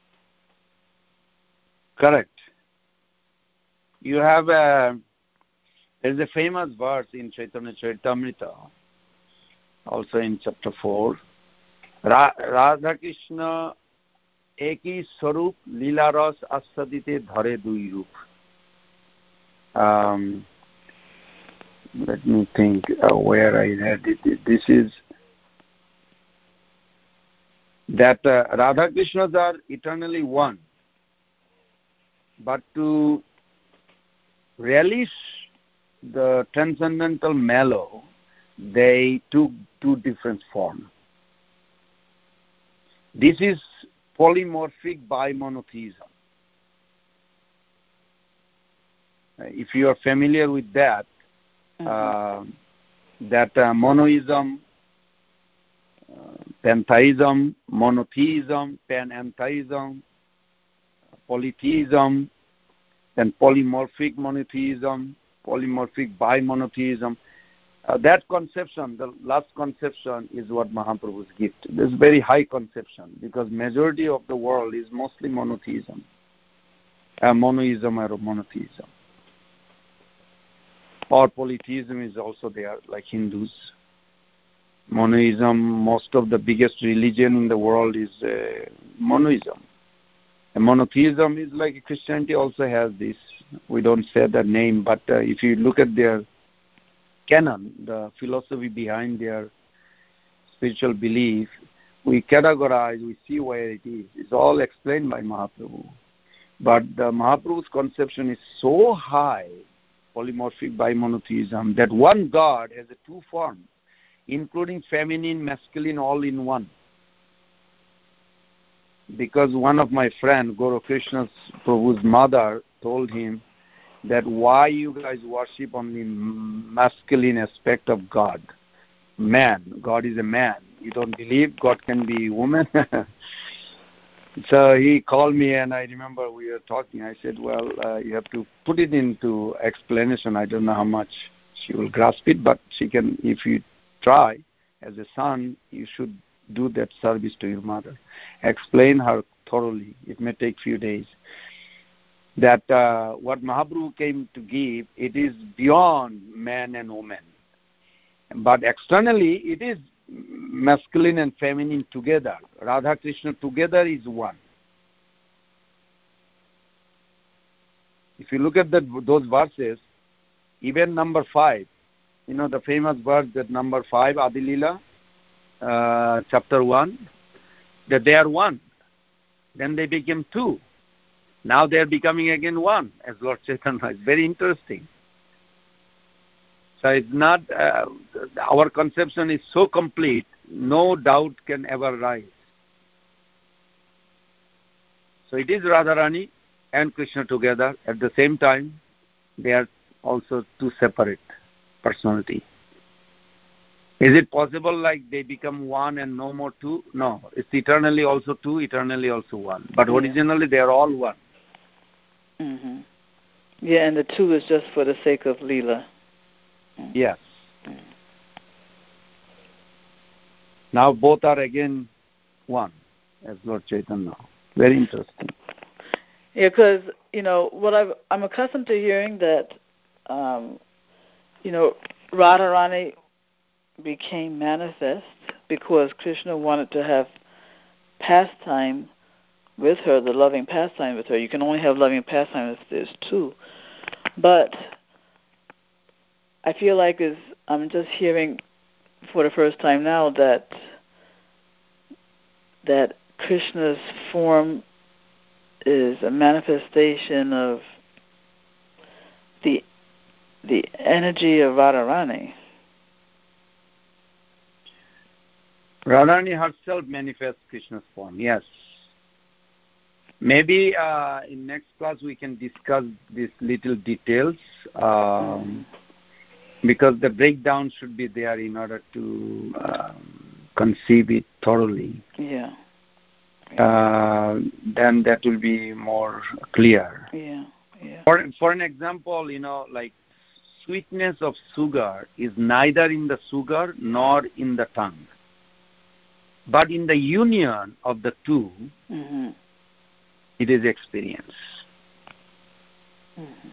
Correct. You have there's a famous verse in Chaitanya Charitamrita, also in chapter 4. Radha Krishna eki swarup lila ras asadite dhare dui rup. Let me think where I read it. This is that Radha Krishnas are eternally one. But to relish the transcendental mellow, they took two different forms. This is polymorphic bimonotheism. If you are familiar with that, monoism, pantheism, monotheism, panentheism, polytheism, then polymorphic monotheism, polymorphic bimonotheism. That conception, the last conception, is what Mahaprabhu's gift. This is very high conception because majority of the world is mostly monotheism, monoism or monotheism. Or polytheism is also there, like Hindus. Monoism, most of the biggest religion in the world is monoism. And monotheism is like Christianity also has this. We don't say the name, but if you look at their canon, the philosophy behind their spiritual belief, we categorize, we see where it is. It's all explained by Mahaprabhu. But the Mahaprabhu's conception is so high, polymorphic bimonotheism, that one God has a two forms, including feminine, masculine, all in one. Because one of my friends, Guru Krishna Prabhu's mother, told him that why you guys worship only masculine aspect of God. Man, God is a man. You don't believe God can be woman? So he called me and I remember we were talking. I said, well, you have to put it into explanation. I don't know how much she will grasp it, but she can, if you try, as a son, you should do that service to your mother. Explain her thoroughly. It may take few days. That what Mahaprabhu came to give, it is beyond man and woman. But externally, it is masculine and feminine together. Radha Krishna together is one. If you look at those verses, even number 5, the famous verse, that number 5, Adilila, chapter 1, that they are one. Then they became 2. Now they are becoming again 1 as Lord Chaitanya. It's very interesting. So it's not, our conception is so complete, no doubt can ever rise. So it is Radharani and Krishna together. At the same time, they are also 2 separate personality. Is it possible like they become 1 and no more 2? No, it's eternally also 2, eternally also 1. But originally they are all 1. Mm-hmm. Yeah, and the 2 is just for the sake of Leela. Yes. Now both are again 1 as Lord Chaitanya. Very interesting. Yeah, because what I'm accustomed to hearing that Radharani became manifest because Krishna wanted to have pastime with her, the loving pastime with her. You can only have loving pastime if there's 2. But I feel like I'm just hearing for the first time now that Krishna's form is a manifestation of the energy of Radharani. Radharani herself manifests Krishna's form, yes. Maybe in next class we can discuss these little details because the breakdown should be there in order to conceive it thoroughly. Yeah. Then that will be more clear. Yeah. For an example, like sweetness of sugar is neither in the sugar nor in the tongue, but in the union of the 2, mm-hmm. it is experience. Mm-hmm.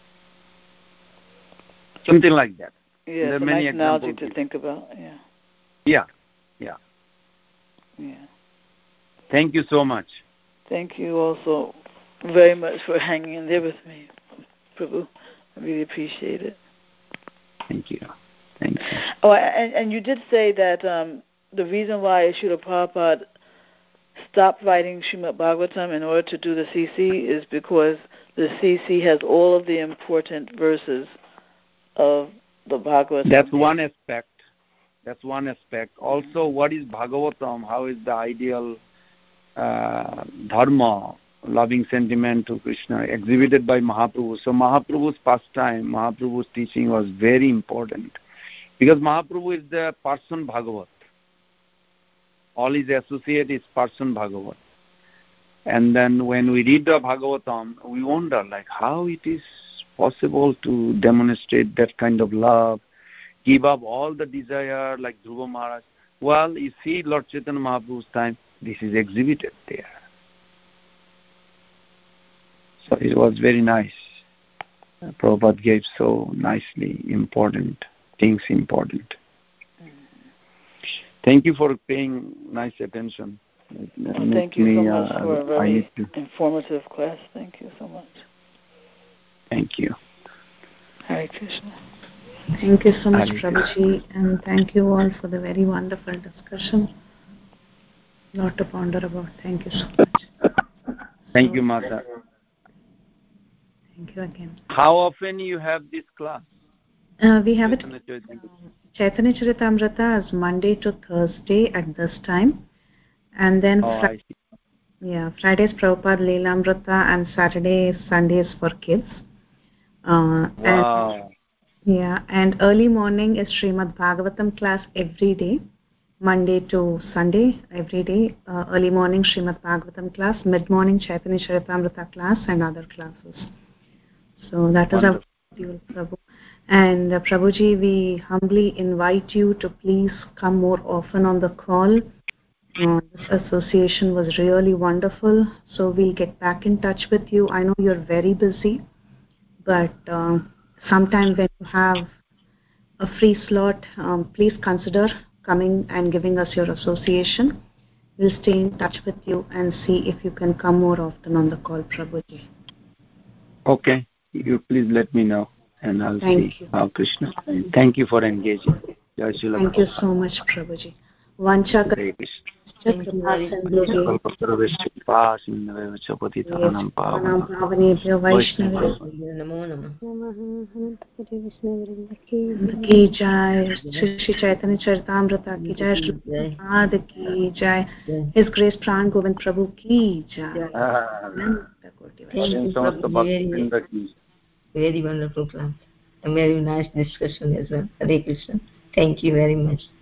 Something like that. Yeah, it's a nice analogy to think about. Yeah. Thank you so much. Thank you also very much for hanging in there with me, Prabhu. I really appreciate it. Thank you. Oh, and you did say that the reason why Srila Prabhupada stopped writing Srimad Bhagavatam in order to do the CC is because the CC has all of the important verses of the Bhagavatam. That's one aspect. Also, what is Bhagavatam? How is the ideal dharma, loving sentiment to Krishna exhibited by Mahaprabhu? So Mahaprabhu's pastime, Mahaprabhu's teaching was very important because Mahaprabhu is the person Bhagavat. All his associate is person Bhagavat. And then when we read the Bhagavatam, we wonder like how it is possible to demonstrate that kind of love, give up all the desire like Dhruva Maharaj. Well, you see Lord Chaitanya Mahaprabhu's time, this is exhibited there. So it was very nice. Prabhupada gave so nicely important things important. Thank you for paying nice attention. Thank you so much for a very informative class. Thank you so much. Thank you. Hare Krishna. Thank you so much, Prabhuji, and thank you all for the very wonderful discussion. Lot to ponder about. Thank you so much. Thank you, Mata. Thank you again. How often you have this class? We have it. Chaitanya Charitamrita is Monday to Thursday at this time, and then Friday is Prabhupada Leelamrita, and Saturday, Sundays for kids. Wow. And early morning is Srimad Bhagavatam class every day, Monday to Sunday, every day. Early morning Srimad Bhagavatam class, mid-morning Chaitanya Charitamrita class, and other classes. So that is our schedule, Prabhu. And Prabhuji, we humbly invite you to please come more often on the call This association was really wonderful. So we'll get back in touch with you. I know you're very busy, but sometime when you have a free slot, please consider coming and giving us your association. We'll stay in touch with you and see if you can come more often on the call, Prabhuji. Okay. You please let me know, and I'll Thank see you. how Krishna. Thank you for engaging. Jai Shri Thank you so much, Prabhuji. Vancha Hare Krishna. Thank you very much. पावनेभ्यो वैष्णवेभ्यो नमो नमः अनंतकोटि वैष्णववृंद की जय, श्री चैतन्य चरितामृता की जय, श्री प्रभुपाद की जय, His Grace प्राण गोविंद प्रभु की जय, अनंतकोटि वैष्णव। Very wonderful class. A very nice discussion as well. Hare Krishna. Thank you very much.